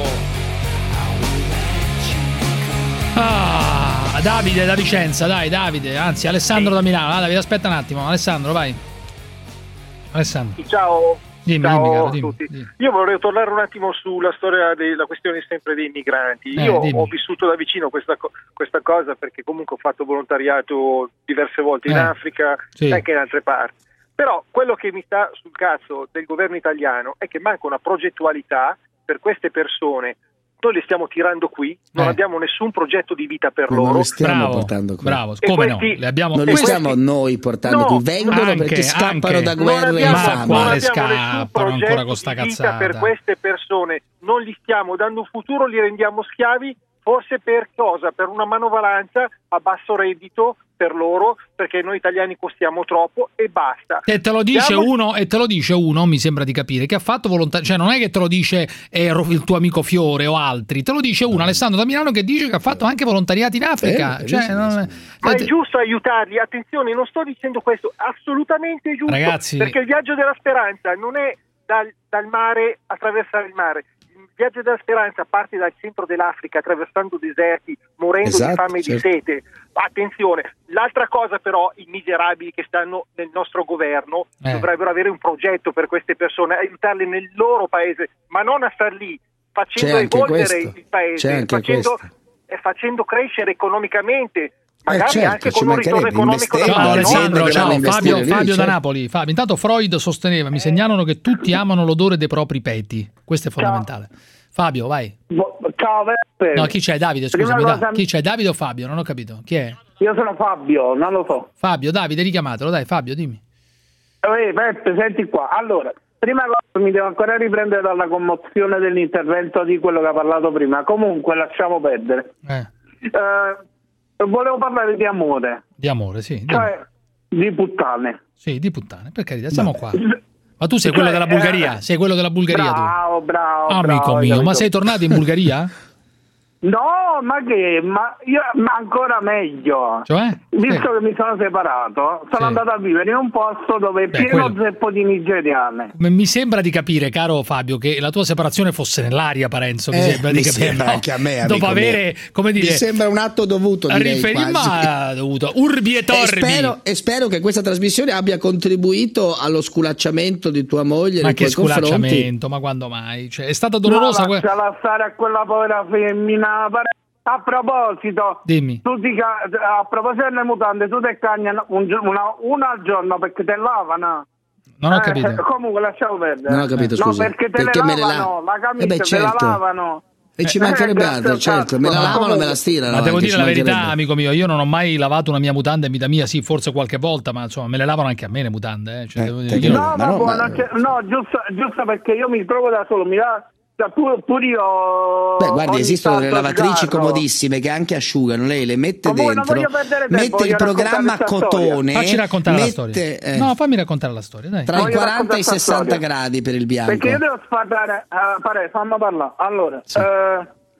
Ah, Davide da Vicenza, dai Davide, anzi Alessandro da Milano. Ah, Davide, aspetta un attimo, Alessandro, vai. Alessandro. Ciao. Dimmi, Ciao dimmi, caro, a dimmi, tutti. dimmi. Io vorrei tornare un attimo sulla storia della questione sempre dei migranti. Eh, Io dimmi. ho vissuto da vicino questa, co- questa cosa perché comunque ho fatto volontariato diverse volte in Eh, Africa sì. e anche in altre parti. Però quello che mi sta sul cazzo del governo italiano è che manca una progettualità per queste persone. Noi li stiamo tirando qui, non Eh. abbiamo nessun progetto di vita per Ma non loro. li stiamo Bravo, portando qui. bravo, E come questi- no? Le abbiamo Non li questi- stiamo noi portando No, qui, vengono anche, perché scappano anche. da Non guerre abbiamo, Ma infami. quale non abbiamo nessun scappano progetto ancora con sta di vita cazzata? per queste persone, non gli stiamo dando un futuro, li rendiamo schiavi, forse per cosa? Per una manovalanza a basso reddito per loro, perché noi italiani costiamo troppo e basta. E te lo dice Diamo- uno, e te lo dice uno, mi sembra di capire, che ha fatto volontariato, cioè non è che te lo dice eh, il tuo amico Fiore o altri, te lo dice uno, Alessandro da Milano, che dice che ha fatto anche volontariati in Africa. Eh, cioè, sì, non- Ma eh, è giusto aiutarli, attenzione, non sto dicendo questo, assolutamente giusto, Ragazzi- perché il viaggio della speranza non è dal, dal mare attraversare il mare. Il viaggio della speranza parte dal centro dell'Africa attraversando deserti, morendo Esatto, di fame e certo. di sete. Attenzione, l'altra cosa però, i miserabili che stanno nel nostro governo Eh. dovrebbero avere un progetto per queste persone, aiutarle nel loro paese, ma non a star lì facendo C'è anche evolvere questo. il paese, C'è anche facendo, questo. e facendo crescere economicamente. Magari certo, anche ci con un ritorno mancherebbe, economico da investendo, Ciao fare, no? Alessandro, dovranno ciao investire Fabio, lì, Fabio da certo. Napoli. Fabio, intanto Freud sosteneva, mi segnalano che tutti amano l'odore dei propri peti. Questo è fondamentale. Fabio, vai. Bo- Ciao Beppe. No, chi c'è? Davide, Prima scusami. da- cosa- Chi c'è? Davide o Fabio? Non ho capito. Chi è? Io sono Fabio, non lo so. Fabio, Davide, richiamatelo. Dai, Fabio, dimmi. Ehi Beppe, senti qua. Allora, prima cosa mi devo ancora riprendere dalla commozione dell'intervento di quello che ha parlato prima. Comunque lasciamo perdere. Eh, Eh, volevo parlare di amore, di amore, sì. Dimmi. cioè di puttane. Sì, di puttane, per carità, siamo Vabbè. qua. Ma tu sei quello Cioè, della Bulgaria? eh, Sei quello della Bulgaria tu? Bravo, bravo. Amico bravo, hai mio, ma capito. sei tornato in Bulgaria? No, ma che? Ma io ma ancora meglio. Cioè? Visto Sì. che mi sono separato, sono Sì. andato a vivere in un posto dove è Beh, pieno quello- zeppo di nigeriane. M- Mi sembra di capire, caro Fabio, che la tua separazione fosse nell'aria, Parenzo. Mi Eh, sembra di mi capire. sembra no? anche a me, Dopo amico avere, mio. come dire, Mi sembra un atto dovuto, direi, riferimento quasi. ha dovuto urbi e E torbi. spero, e spero che questa trasmissione abbia contribuito allo sculacciamento di tua moglie Ma nei che tuoi confronti. sculacciamento, ma quando mai? Cioè, è stata dolorosa. No, que- lasciala stare a quella povera femmina. pare- A proposito, Dimmi. tu ti ca- a proposito delle mutande, tu te cagnano un gio- una, una al giorno perché te lavano. Non ho Eh, capito. comunque lasciamo perdere. Non ho capito, No, scusa. perché te Perché le me le lavano, la- la camicia Eh beh, te certo. la lavano. E ci Eh, mancherebbe grazie altro, al certo, me la cazzo. lavano e me la stirano. Ma devo anche, dire ci la verità, mancherebbe. amico mio, io non ho mai lavato una mia mutanda in vita mia, sì, forse qualche volta, ma insomma, me le lavano anche a me le mutande. Eh. Cioè, Eh, devo te dire, che io- no, No, ma ma no, buono, ma- cioè, no, giusto, giusto perché io mi trovo da solo, mi da, da pur, pur io. Beh, guardi, ogni esistono delle tanto lavatrici sgarro. comodissime che anche asciugano. Lei le mette Comunque non dentro, voglio perdere tempo, mette il voglio programma raccontare questa storia. cotone, Facci raccontare la mette, storia. eh, No, fammi raccontare la storia, dai. tra i Voglio quaranta e i raccontare questa sessanta storia. gradi per il bianco. Perché io devo sparare, uh, pare, fammi parlare. Allora, Sì. eh,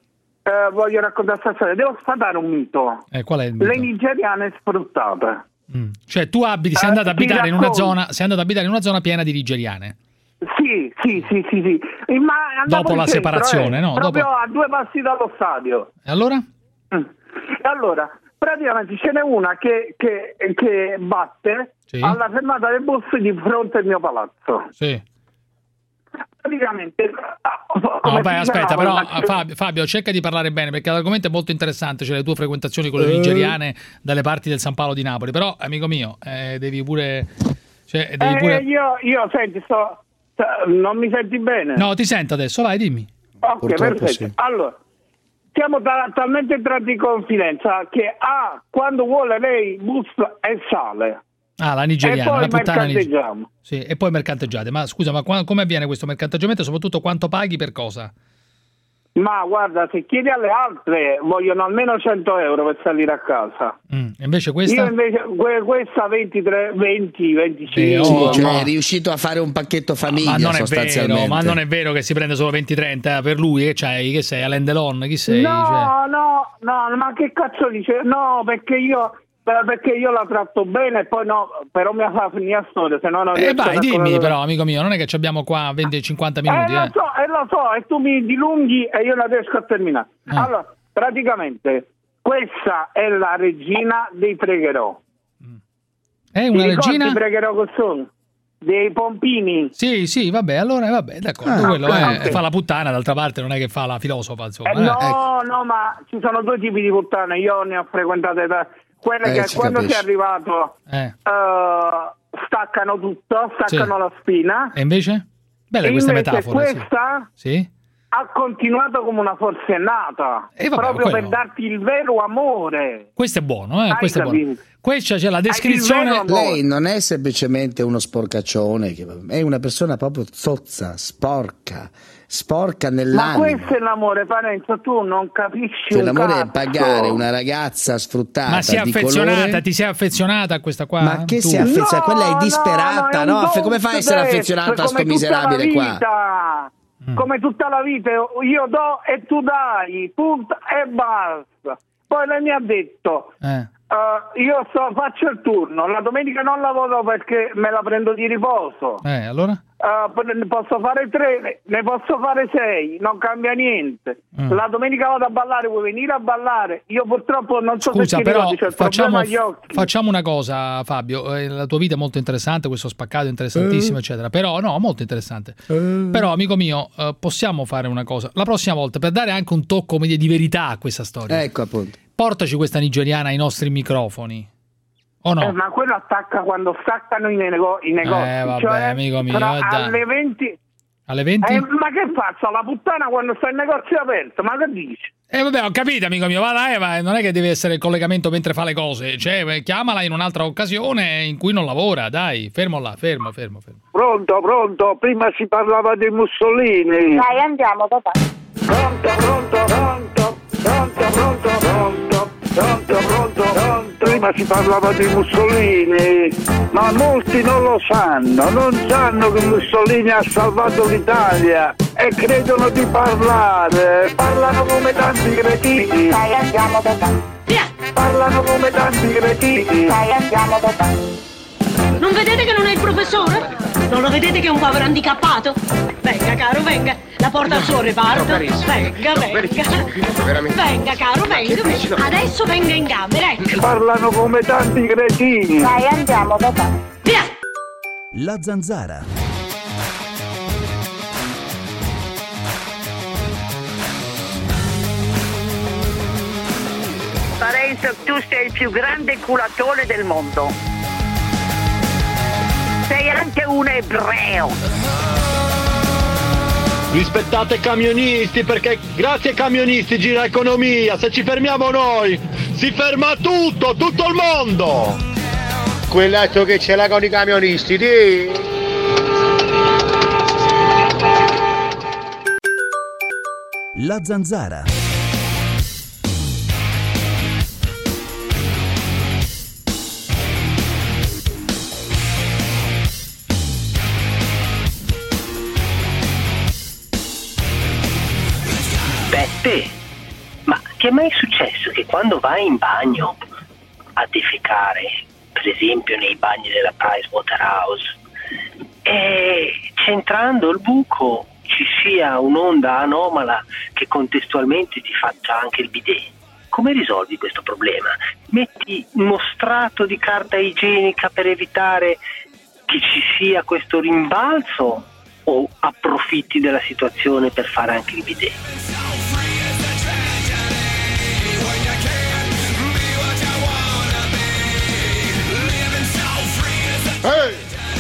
eh, voglio raccontare questa storia. Devo sfatare un mito. Eh, qual è il mito? Le nigeriane sfruttate. Mm. Cioè tu abiti, sei Eh, andato ad ti abitare in una racconto. zona, sei andato ad abitare in una zona piena di nigeriane. Sì, sì, sì, sì, sì. Eh, Ma andavo Dopo in la centro, separazione, eh, no? Proprio Dopo- a due passi dallo stadio. E allora? Mm. E allora, praticamente ce n'è una che, che, che batte Sì. alla fermata del bus di fronte al mio palazzo. Sì. Praticamente... No, vabbè, aspetta, però Fabio, Fabio, cerca di parlare bene perché l'argomento è molto interessante, cioè le tue frequentazioni con le Eh. nigeriane dalle parti del San Paolo di Napoli, però amico mio, eh, devi pure cioè, devi Eh, pure io, io, senti, sto... non mi senti bene? No, ti sento adesso, vai, dimmi. Ok, Purtroppo perfetto. sì. Allora, siamo ta- talmente entrati in confidenza che A, quando vuole lei busta e sale. Ah, la E nigeriana, poi la puttana nigeriana. mercanteggiamo. Sì, e poi mercanteggiate. Ma scusa, ma qua- come avviene questo mercanteggiamento e soprattutto quanto paghi per cosa? Ma guarda, se chiedi alle altre vogliono almeno cento euro per salire a casa. Mm. E invece questa? Io invece que- questa ventitré, venti, venticinque. Sì, cioè ma- è riuscito a fare un pacchetto famiglia Ma non è sostanzialmente. vero, ma non è vero che si prende solo venti trenta per lui, che c'hai, che sei, Alain Delon, chi sei? No, Cioè- no, no, ma che cazzo dice? No, perché io perché io la tratto bene e poi no, però mi fa finire la storia, se no non Eh riesco vai, a dimmi raccontare- però, amico mio, non è che ci abbiamo qua venti cinquanta minuti, Eh, lo eh. so, eh, lo so, e tu mi dilunghi e io non riesco a terminare. Ah. Allora, praticamente, questa è la regina dei pregherò. È una Ti ricordi regina? i pregherò che sono? Dei pompini. Sì, sì, vabbè, allora vabbè, d'accordo, Ah, quello ok, è, ok. fa la puttana, d'altra parte non è che fa la filosofa, insomma. Eh, eh. no, no, ma ci sono due tipi di puttane, io ne ho frequentate da... quelle Eh, che si quando capisce. sei arrivato Eh. eh, staccano tutto, staccano Sì. la spina. E invece? Belle E queste invece metafore. sì. questa Sì? ha continuato come una forsennata, E vabbè, proprio quello- per darti il vero amore. Questo è buono, eh? Hai Questo è buono. capito? Questa c'è la descrizione. Lei non è semplicemente uno sporcaccione, che- è una persona proprio zozza, sporca, sporca Ma nell'anima. questo è l'amore, Parenzo, tu non capisci Cioè, un l'amore cazzo. è pagare una ragazza sfruttata Ma si è di affezionata, colore. ti sei affezionata a questa qua? Ma che Tu? si è affezionata? No, Quella è no, disperata, no, no? è un Come fai a essere ghost affezionato a come sto tutta miserabile la qua? vita. Come tutta la vita, io do e tu dai, punto e basta. Poi lei mi ha detto, Eh. eh, io sto, faccio il turno, la domenica non lavoro perché me la prendo di riposo. Eh, allora? Eh, ne posso fare tre, ne posso fare sei, non cambia niente. Mm. La domenica vado a ballare, vuoi venire a ballare? Io purtroppo non so Scusa, se ti però ricordi, c'è il facciamo, problema agli occhi. facciamo una cosa, Fabio. eh, La tua vita è molto interessante, questo spaccato è interessantissimo, Eh. eccetera. Però, no, molto interessante. Però, amico mio, eh, possiamo fare una cosa. La prossima volta, per dare anche un tocco come dire, di verità a questa storia, Ecco appunto. portaci questa nigeriana ai nostri microfoni. O no? Eh, ma quello attacca quando staccano i, nego- i negozi. Eh, vabbè, cioè, amico mio, tra- eh, dai. alle venti. Alle venti? Eh, ma che faccio? La puttana quando sta il negozio aperto? Ma che dici? Eh vabbè, ho capito, amico mio, va là, eh, ma non è che deve essere il collegamento mentre fa le cose, cioè eh, chiamala in un'altra occasione in cui non lavora, dai, fermo là, fermo, fermo, fermo. Pronto, pronto, prima si parlava di Mussolini. Dai, andiamo, papà. Pronto, pronto, pronto, pronto, pronto, pronto, pronto, pronto, pronto. Prima si parlava di Mussolini, ma molti non lo sanno, non sanno che Mussolini ha salvato l'Italia e credono di parlare, parlano come tanti cretini. Dai, andiamo, papà. Parlano come tanti cretini. Dai, andiamo, papà. Non vedete che non è il professore? Non lo vedete che è un povero handicappato? Venga, caro, venga. La porta al suo reparto. Venga, venga. Venga, caro, venga, venga. Adesso venga in gambe, ecco. Parlano come tanti cretini. Dai, andiamo, papà. Via! La Zanzara. Parenzo, tu sei il più grande culatore del mondo. Sei anche un ebreo. Rispettate i camionisti perché grazie ai camionisti gira l'economia, se ci fermiamo noi si ferma tutto, tutto il mondo! Quell'altro che ce l'ha con i camionisti, di... La Zanzara. Beppe, ti è mai successo che quando vai in bagno a defecare, per esempio nei bagni della Pricewaterhouse, e centrando il buco ci sia un'onda anomala che contestualmente ti faccia anche il bidet? Come risolvi questo problema? Metti uno strato di carta igienica per evitare che ci sia questo rimbalzo o approfitti della situazione per fare anche il bidet? Hey!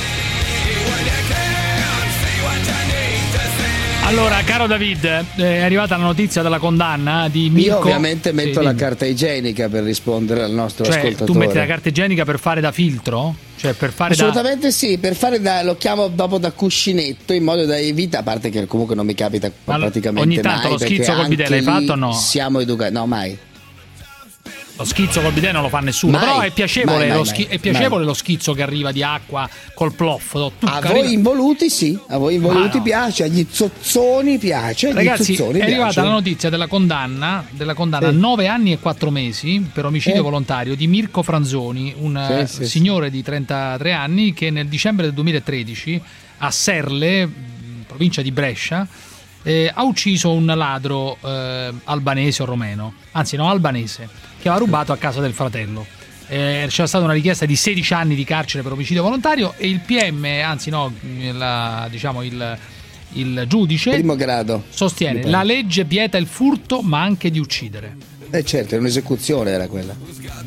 Allora, caro David, è arrivata la notizia della condanna di Mirko. Io ovviamente metto sì, la dimmi. carta igienica per rispondere al nostro cioè, ascoltatore. Tu metti la carta igienica per fare da filtro? Cioè per fare Assolutamente da... sì, per fare da, lo chiamo dopo da cuscinetto, in modo da evitare, a parte che comunque non mi capita Ma praticamente ogni tanto mai, lo schizzo perché col bidet l'hai anche lì fatto o no? Siamo educati, no mai. Lo schizzo col bidet non lo fa nessuno, Mai, però è piacevole, mai, mai, lo, schi- mai, è piacevole mai. lo schizzo che arriva di acqua col ploff. Tu, A arriva... voi involuti sì, a voi involuti Ah, no. piace, agli zozzoni piace, agli Ragazzi, zozzoni è arrivata piace. la notizia della condanna, della condanna Sì. a nove anni e quattro mesi per omicidio Sì. volontario di Mirko Franzoni, un Sì, sì, signore di trentatré anni che nel dicembre del duemilatredici a Serle, provincia di Brescia, eh, ha ucciso un ladro eh, albanese o romeno, anzi no, albanese, che aveva rubato a casa del fratello. Eh, c'era stata una richiesta di sedici anni di carcere per omicidio volontario e il P M, anzi no, la, diciamo il, il giudice Primo grado. sostiene Mi pare. la legge vieta il furto ma anche di uccidere. Eh certo, era un'esecuzione era quella.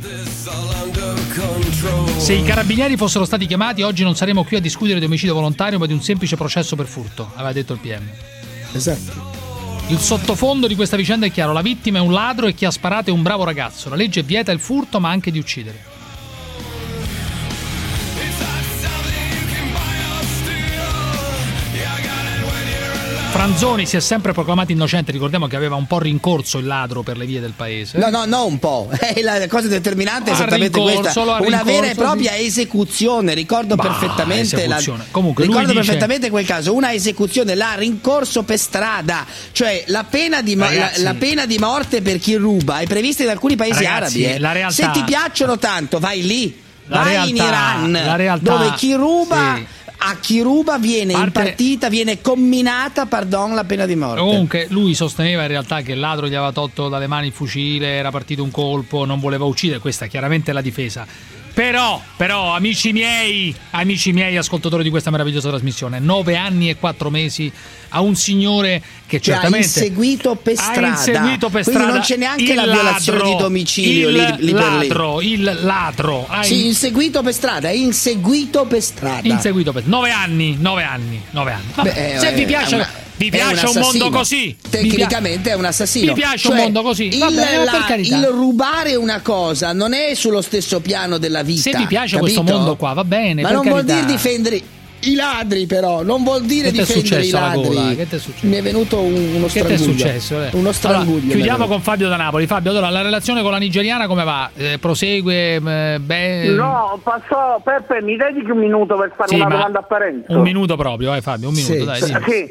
Se i carabinieri fossero stati chiamati oggi non saremmo qui a discutere di omicidio volontario ma di un semplice processo per furto, aveva detto il P M. Esatto. Il sottofondo di questa vicenda è chiaro: la vittima è un ladro e chi ha sparato è un bravo ragazzo. La legge vieta il furto ma anche di uccidere. Franzoni si è sempre proclamato innocente, ricordiamo che aveva un po' rincorso il ladro per le vie del paese. No, no, no, un po'. Eh, la cosa determinante è Ha esattamente rincorso, questa. lo ha Una rincorso, vera e propria sì. esecuzione. Ricordo Bah, perfettamente la, esecuzione. Comunque, lui ricordo dice- perfettamente quel caso. Una esecuzione, l'ha rincorso per strada. Cioè la pena di, mo- la, Ragazzi. la pena di morte per chi ruba è prevista in alcuni paesi Ragazzi, arabi. eh. la realtà- Se ti piacciono tanto, vai lì. La vai realtà- in Iran, la realtà- dove chi ruba. sì. A chi ruba viene Parte- impartita, viene comminata, pardon, la pena di morte. Comunque lui sosteneva in realtà che il ladro gli aveva tolto dalle mani il fucile, era partito un colpo, non voleva uccidere. Questa chiaramente è la difesa. Però, però, amici miei, amici miei ascoltatori di questa meravigliosa trasmissione, nove anni e quattro mesi a un signore che Che ha certamente inseguito per strada. ha inseguito per Quindi strada. non c'è neanche il la violazione ladro, di domicilio il lì, lì per lì. ladro, il ladro. ha Sì, in- inseguito per strada, è inseguito per strada. inseguito per nove anni, nove anni, nove anni. Vabbè, Beh, se è- vi piace, è una- vi è piace un un mondo assassino. così, vi pia- Tecnicamente è un assassino. Vi piace Cioè, un mondo così? Il, Va bene, la- per carità. il rubare una cosa non è sullo stesso piano della vita. Se vi piace capito? questo mondo qua, va bene, Ma per non carità. vuol dire difendere i ladri, però non vuol dire Che t'è difendere i successo alla ladri. gola? Che t'è successo? Mi è venuto un- uno Che ti è stranguglio. successo? eh? Uno stranguglio. Allora, chiudiamo mi è con Fabio da Napoli. Fabio, allora la relazione con la nigeriana come va? Eh, prosegue? Eh, beh, No, passò, Peppe, mi dedichi un minuto per fare Sì, una ma domanda a Parenzo? un minuto proprio, eh Fabio, un minuto, Sì, dai, sì. dimmi. Sì,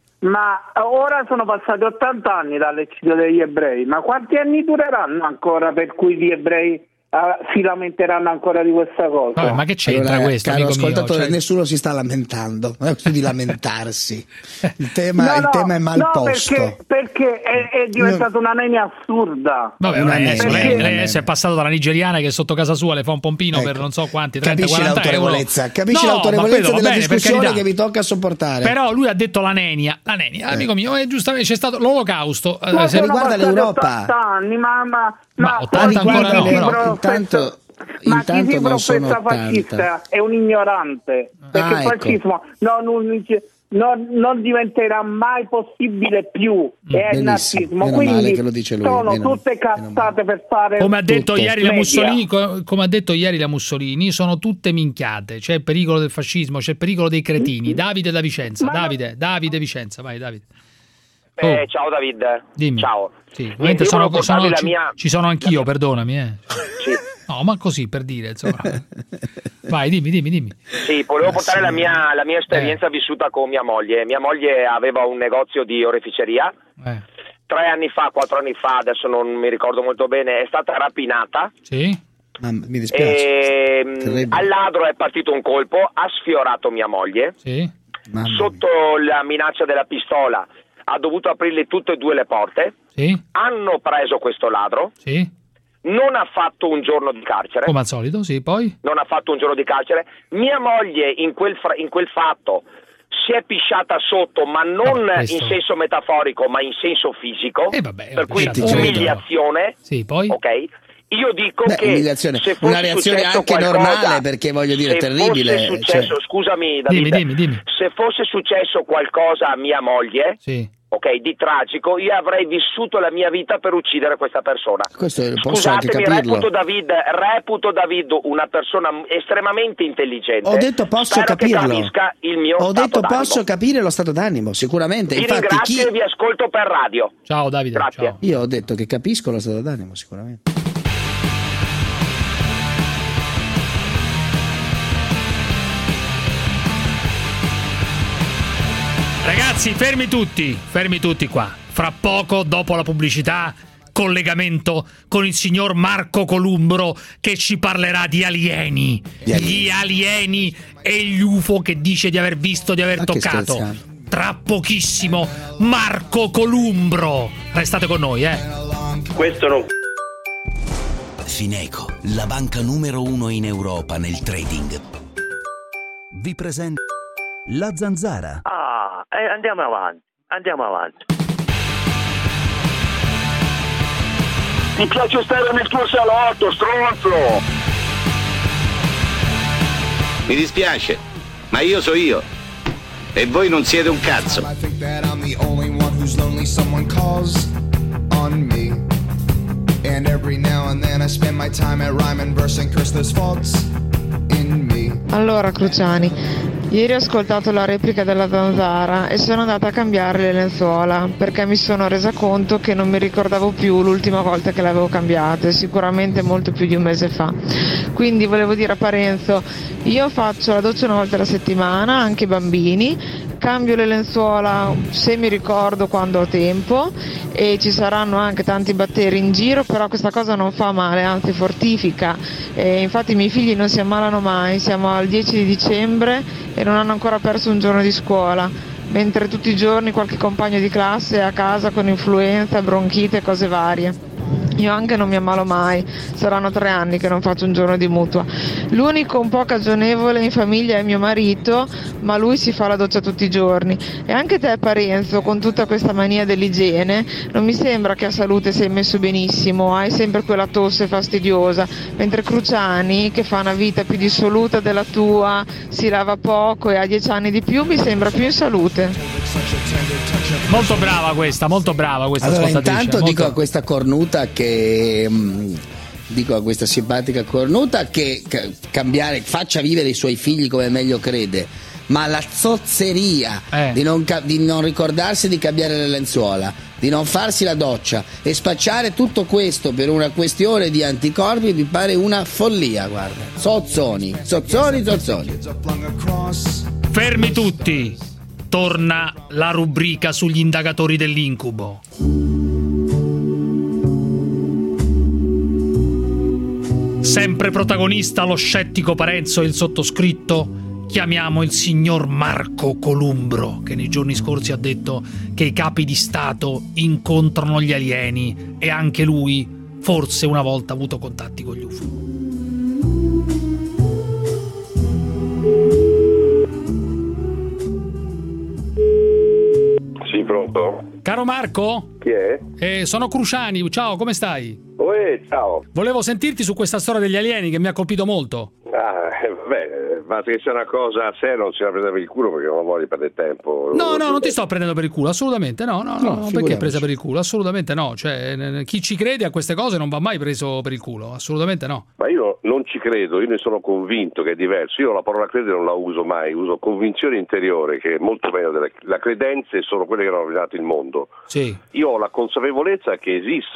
ma ora sono passati ottanta anni dall'eccidio degli ebrei, ma quanti anni dureranno ancora per cui gli ebrei ah, si lamenteranno ancora di questa cosa? Vabbè, ma che c'entra Allora, questo, caro amico mio? ascoltatore, Cioè- nessuno si sta lamentando, non è questione di lamentarsi. Il tema, No, il no, tema è mal no, posto. perché, perché è, è diventata una nenia assurda. Vabbè, Una adesso neve, lei, una lei neve. adesso è passato dalla nigeriana che sotto casa sua le fa un pompino Ecco. per non so quanti, trenta Capisci quaranta euro. l'autorevolezza, capisci No, l'autorevolezza ma quello va della bene, per discussione carità. che mi tocca sopportare. Però lui ha detto la nenia, la nenia, amico mio, e giustamente c'è stato l'olocausto. eh, Ma se- sono riguarda passati l'Europa. ottanta anni, ma, ma, Ma ma ottanta poi ancora chi no, si però professa- intanto- ma intanto chi si non sono professa ottanta. fascista è un ignorante, perché Ah, il ecco. fascismo non, non- non- non diventerà mai possibile più, è il benissimo, nazismo, meno male quindi che lo dice lui, sono meno- tutte cazzate per fare come ha detto tutto. ieri la media. Mussolini, co- come ha detto ieri la Mussolini, sono tutte minchiate. C'è il pericolo del fascismo, c'è il pericolo dei cretini. Davide da Vicenza, Ma no- Davide, Davide Vicenza, vai Davide. Eh, Oh, ciao David. dimmi. Ciao. Sì, Niente, ovviamente io sono, volevo sono- portarvi ci, la mia... ci sono anch'io, perdonami. Eh. Sì. No, ma così per dire, insomma. Vai, dimmi, dimmi, dimmi. Sì, volevo portare la mia, la mia esperienza Eh. vissuta con mia moglie. Mia moglie aveva un negozio di oreficeria Eh. tre anni fa, quattro anni fa, adesso non mi ricordo molto bene, è stata rapinata. Sì. Ah, mi dispiace. E, al ladro è partito un colpo, ha sfiorato mia moglie. Sì. Sotto la minaccia della pistola ha dovuto aprirle tutte e due le porte. Sì. Hanno preso questo ladro. Sì. Non ha fatto un giorno di carcere. Come al solito, sì, poi? Non ha fatto un giorno di carcere. Mia moglie in quel, fra- in quel fatto si è pisciata sotto, ma non ah, questo... in senso metaforico, ma in senso fisico. Eh, vabbè, per cui pisciata. umiliazione. Sì, poi? Ok. Io dico Beh, che umiliazione. se fosse Una reazione anche qualcosa, normale, perché voglio dire, se terribile. Fosse successo, cioè... Scusami, Davide, dimmi, dimmi, dimmi. Se fosse successo qualcosa a mia moglie, sì. ok, di tragico, io avrei vissuto la mia vita per uccidere questa persona. Questo posso anche Scusatemi, capirlo. reputo David, reputo David una persona estremamente intelligente. Ho detto posso Spero capirlo. che capisca il mio Ho stato detto d'animo. posso capire lo stato d'animo, sicuramente. Vi Infatti, ringrazio chi... e vi ascolto per radio. Ciao Davide. Grazie. Ciao. Io ho detto che capisco lo stato d'animo, sicuramente. Ragazzi, fermi tutti, fermi tutti qua. Fra poco, dopo la pubblicità, collegamento con il signor Marco Columbro che ci parlerà di alieni. Gli alieni. Gli alieni e gli U F O che dice di aver visto, di aver Ma che toccato. scherzate. Tra pochissimo, Marco Columbro. Restate con noi, eh. Questo non... Fineco, la banca numero uno in Europa nel trading, vi presenta La Zanzara. Ah, eh, andiamo avanti, andiamo avanti. Ti piace stare nel tuo salotto, stronzo! Mi dispiace, ma io so io. E voi non siete un cazzo. I think that I'm the only one who's lonely. Someone calls on me. And every now and then I spend my time at rhyme and verse and curse those faults in me. Allora, Cruciani, ieri ho ascoltato la replica della Zanzara e sono andata a cambiare le lenzuola perché mi sono resa conto che non mi ricordavo più l'ultima volta che le avevo cambiate, sicuramente molto più di un mese fa. Quindi volevo dire a Parenzo, io faccio la doccia una volta alla settimana, anche i bambini, cambio le lenzuola se mi ricordo quando ho tempo e ci saranno anche tanti batteri in giro, però questa cosa non fa male, anzi fortifica. E infatti i miei figli non si ammalano mai, siamo al dieci di dicembre e non hanno ancora perso un giorno di scuola, mentre tutti i giorni qualche compagno di classe è a casa con influenza, bronchite e cose varie. Io anche non mi ammalo mai, saranno tre anni che non faccio un giorno di mutua. L'unico un po' cagionevole in famiglia è mio marito, ma lui si fa la doccia tutti i giorni. E anche te, Parenzo, con tutta questa mania dell'igiene, non mi sembra che a salute sei messo benissimo, hai sempre quella tosse fastidiosa, mentre Cruciani, che fa una vita più dissoluta della tua, si lava poco e ha dieci anni di più, mi sembra più in salute. Molto brava questa, molto brava questa allora, ascoltatrice. Intanto molto... dico a questa cornuta che mh, dico a questa simpatica cornuta che ca- cambiare, faccia vivere i suoi figli come meglio crede, ma la zozzeria eh. di, non ca- di non ricordarsi di cambiare le lenzuola, di non farsi la doccia e spacciare tutto questo per una questione di anticorpi mi pare una follia, guarda. Zozzoni, zozzoni, zozzoni. Fermi tutti. Torna la rubrica sugli indagatori dell'incubo. Sempre protagonista lo scettico Parenzo e il sottoscritto, chiamiamo il signor Marco Columbro, che nei giorni scorsi ha detto che i capi di Stato incontrano gli alieni e anche lui forse una volta ha avuto contatti con gli U F O. Sì, pronto? Caro Marco? Chi è? Eh, sono Cruciani, ciao, come stai? Uè, ciao. Volevo sentirti su questa storia degli alieni che mi ha colpito molto. Ah, eh, vabbè, ma che sia una cosa a sé non si la prende per il culo perché non voglio perdere tempo. No, no, non ti sto prendendo per il culo, assolutamente no, no, no, no perché presa per il culo? Assolutamente no, cioè chi ci crede a queste cose non va mai preso per il culo, assolutamente no. Ma io non ci credo, io ne sono convinto che è diverso, io la parola credere non la uso mai, uso convinzione interiore che è molto meglio delle la credenze sono quelle che hanno rovinato il mondo. Sì. Io ho la consapevolezza che esistono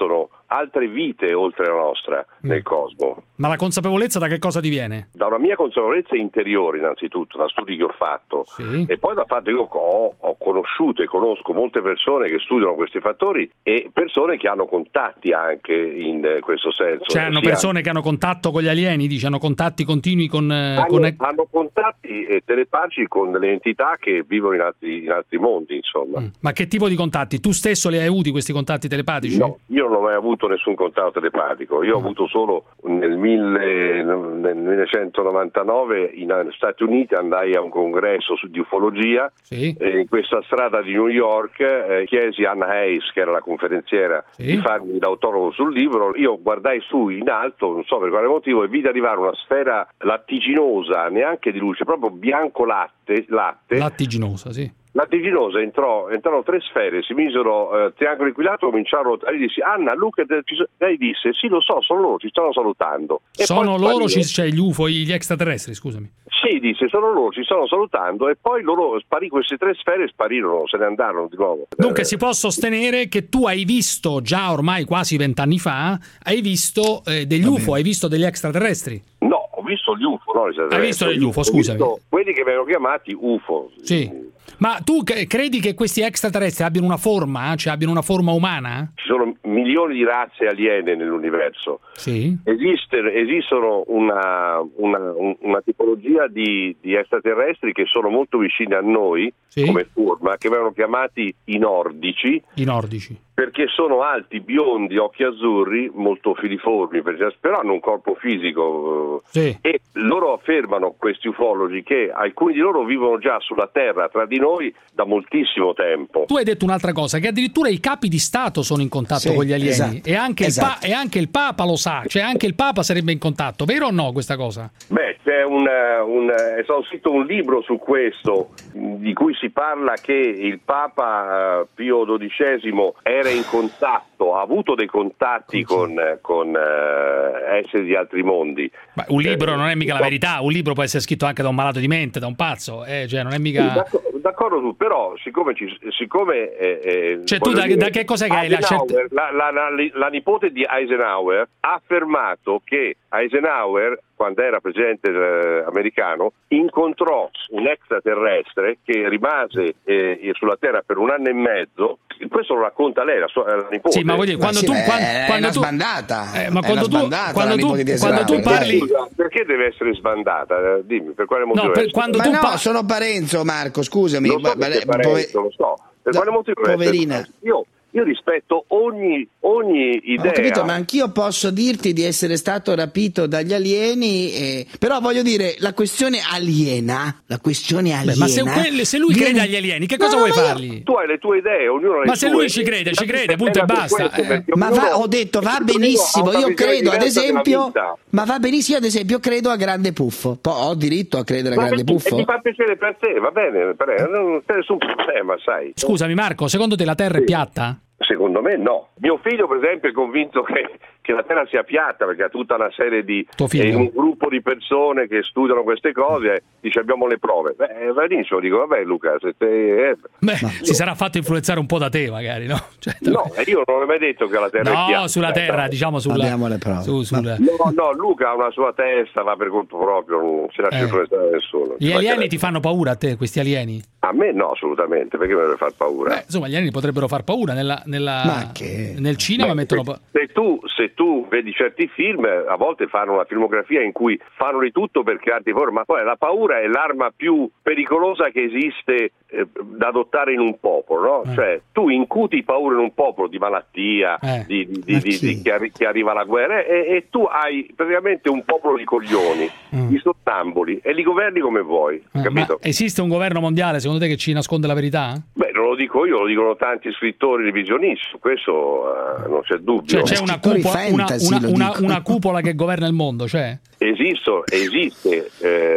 altre vite oltre la nostra mm. nel cosmo. Ma la consapevolezza da che cosa ti viene? Da una mia consapevolezza interiore innanzitutto, da studi che ho fatto, sì. e poi dal fatto che io ho, ho conosciuto e conosco molte persone che studiano questi fattori e persone che hanno contatti anche in questo senso. Cioè hanno persone hanno... che hanno contatto con gli alieni, dice, hanno contatti continui con... Hanno, con... hanno contatti eh, telepatici con le entità che vivono in altri, in altri mondi, insomma. Mm. Ma che tipo di contatti? Tu stesso li hai avuti questi contatti telepatici? No, io non ho mai avuto nessun contatto telepatico, io mm. ho avuto solo nel, mille, nel millenovecentonovantanove in Stati Uniti andai a un congresso su, di ufologia, sì. e in questa strada di New York eh, chiesi a Anna Hayes, che era la conferenziera, sì. di farmi l'autografo sul libro. Io guardai su in alto, non so per quale motivo, e vidi arrivare una sfera lattiginosa, neanche di luce, proprio bianco latte, latte. Lattiginosa, sì. Lattiginosa entrò, entrarono tre sfere, si misero eh, triangolo equilato, cominciarono a dissi Anna, Luca, lei disse sì lo so, sono loro, ci stanno salutando. E sono loro, ci, cioè gli U F O, gli extraterrestri, scusami. Sì, disse, sono loro, ci stanno salutando, e poi loro sparì queste tre sfere, sparirono, se ne andarono di nuovo. Dunque eh. si può sostenere che tu hai visto già ormai quasi vent'anni fa, hai visto eh, degli U F O, hai visto degli extraterrestri? No, ho visto gli U F O, no, hai visto gli U F O, scusami. Quelli che vengono chiamati U F O. Sì. Ma tu credi che questi extraterrestri abbiano una forma, cioè abbiano una forma umana? Ci sono milioni di razze aliene nell'universo. Sì. Esiste, esistono una, una, una tipologia di, di extraterrestri che sono molto vicini a noi, sì. come forma, che vengono chiamati i nordici. I nordici. Perché sono alti, biondi, occhi azzurri, molto filiformi, però hanno un corpo fisico. Sì. E loro affermano, questi ufologi, che alcuni di loro vivono già sulla Terra tra di noi da moltissimo tempo. Tu hai detto un'altra cosa, che addirittura i capi di Stato sono in contatto sì, con gli alieni, esatto, e, anche esatto. il pa- e anche il Papa lo sa, cioè anche il Papa sarebbe in contatto, vero o no questa cosa? Beh, c'è un, un è stato scritto un libro su questo, di cui si parla che il Papa Pio dodicesimo era in contatto, ha avuto dei contatti con, con uh, esseri di altri mondi. Ma un libro eh, non è mica la verità, un libro può essere scritto anche da un malato di mente, da un pazzo, eh, cioè non è mica... D'accordo, d'accordo tu, però siccome ci, siccome eh, eh, cioè tu da, dire, da che cos'è che hai la scelta? La, la, la, la nipote di Eisenhower ha affermato che Eisenhower, quando era presidente eh, americano, incontrò un extraterrestre che rimase eh, sulla Terra per un anno e mezzo. Questo lo racconta lei, la sua la nipote. Sì, ma vuol dire, quando ma tu sì, quando, è quando una tu, sbandata. Eh, ma è quando una tu sbandata, quando tu, quando tu Esatto. parli Scusa, perché deve essere sbandata? Eh, dimmi, per quale motivo? No, per quando ma tu no, pa- sono Parenzo, Marco, scusami. Lo so, Beh, Parenzo, lo so. Per no, quale motivo? poverina. Io Io rispetto ogni, ogni idea. Ho capito, ma anch'io posso dirti di essere stato rapito dagli alieni, e... però voglio dire, la questione aliena, la questione aliena. Beh, ma se, quelle, se lui viene... crede agli alieni, che cosa no, vuoi fargli? Io... Tu hai le tue idee, ognuno ha le Ma se tue. lui ci crede, ci crede, punto e basta. Questo, eh. Ma va, ho detto, va benissimo, io credo ad esempio, ma va benissimo, ad esempio, credo a Grande Puffo. Poi ho diritto a credere a ma Grande Puffo. Mi fa piacere per te, va bene, non c'è nessun problema, sai. Scusami Marco, secondo te la Terra sì. è piatta? Secondo me no. Mio figlio per esempio è convinto che, che la Terra sia piatta, perché ha tutta una serie di eh, un gruppo di persone che studiano queste cose e dice abbiamo le prove. Beh, benissimo, dico vabbè Luca, se te... Eh, Beh, io... si sarà fatto influenzare un po' da te magari, no? Cioè, no, io non ho mai detto che la Terra no, è piatta. No, sulla Terra, eh, diciamo sulla... Abbiamo le prove. Su, sulla... No, no, Luca ha una sua testa, va per conto proprio, non si lascia eh. influenzare nessuno. Gli alieni ti fanno paura a te, questi alieni? A me no, assolutamente, perché mi deve far paura? Beh, insomma, gli alieni potrebbero far paura nella... nella... Ma che... nel cinema. Beh, mettono... se, se, tu, se tu vedi certi film, a volte fanno una filmografia in cui fanno di tutto per crearti paura, ma poi la paura è l'arma più pericolosa che esiste eh, da adottare in un popolo, no? Eh. Cioè tu incuti paura in un popolo di malattia, eh. di, di, di, di, di che, arri- che arriva la guerra e, e tu hai praticamente un popolo di coglioni, mm. di sottamboli e li governi come vuoi, eh, capito? Ma esiste un governo mondiale secondo te che ci nasconde la verità? Beh, non lo dico io, lo dicono tanti scrittori revisionisti, su questo uh, non c'è dubbio. Cioè c'è una cupola, una, una, una, una cupola che governa il mondo, cioè? Esisto, esiste.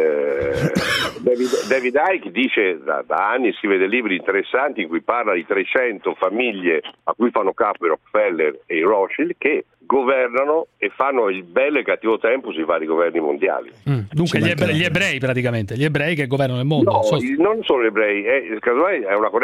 Eh, David, David Icke dice da, da anni, scrive dei libri interessanti in cui parla di trecento famiglie a cui fanno capo i Rockefeller e i Rothschild che governano e fanno il bello e il cattivo tempo sui vari governi mondiali. Mm, dunque gli ebrei, gli ebrei praticamente, gli ebrei che governano il mondo. No, so... non solo gli ebrei, è, è una corrente sionista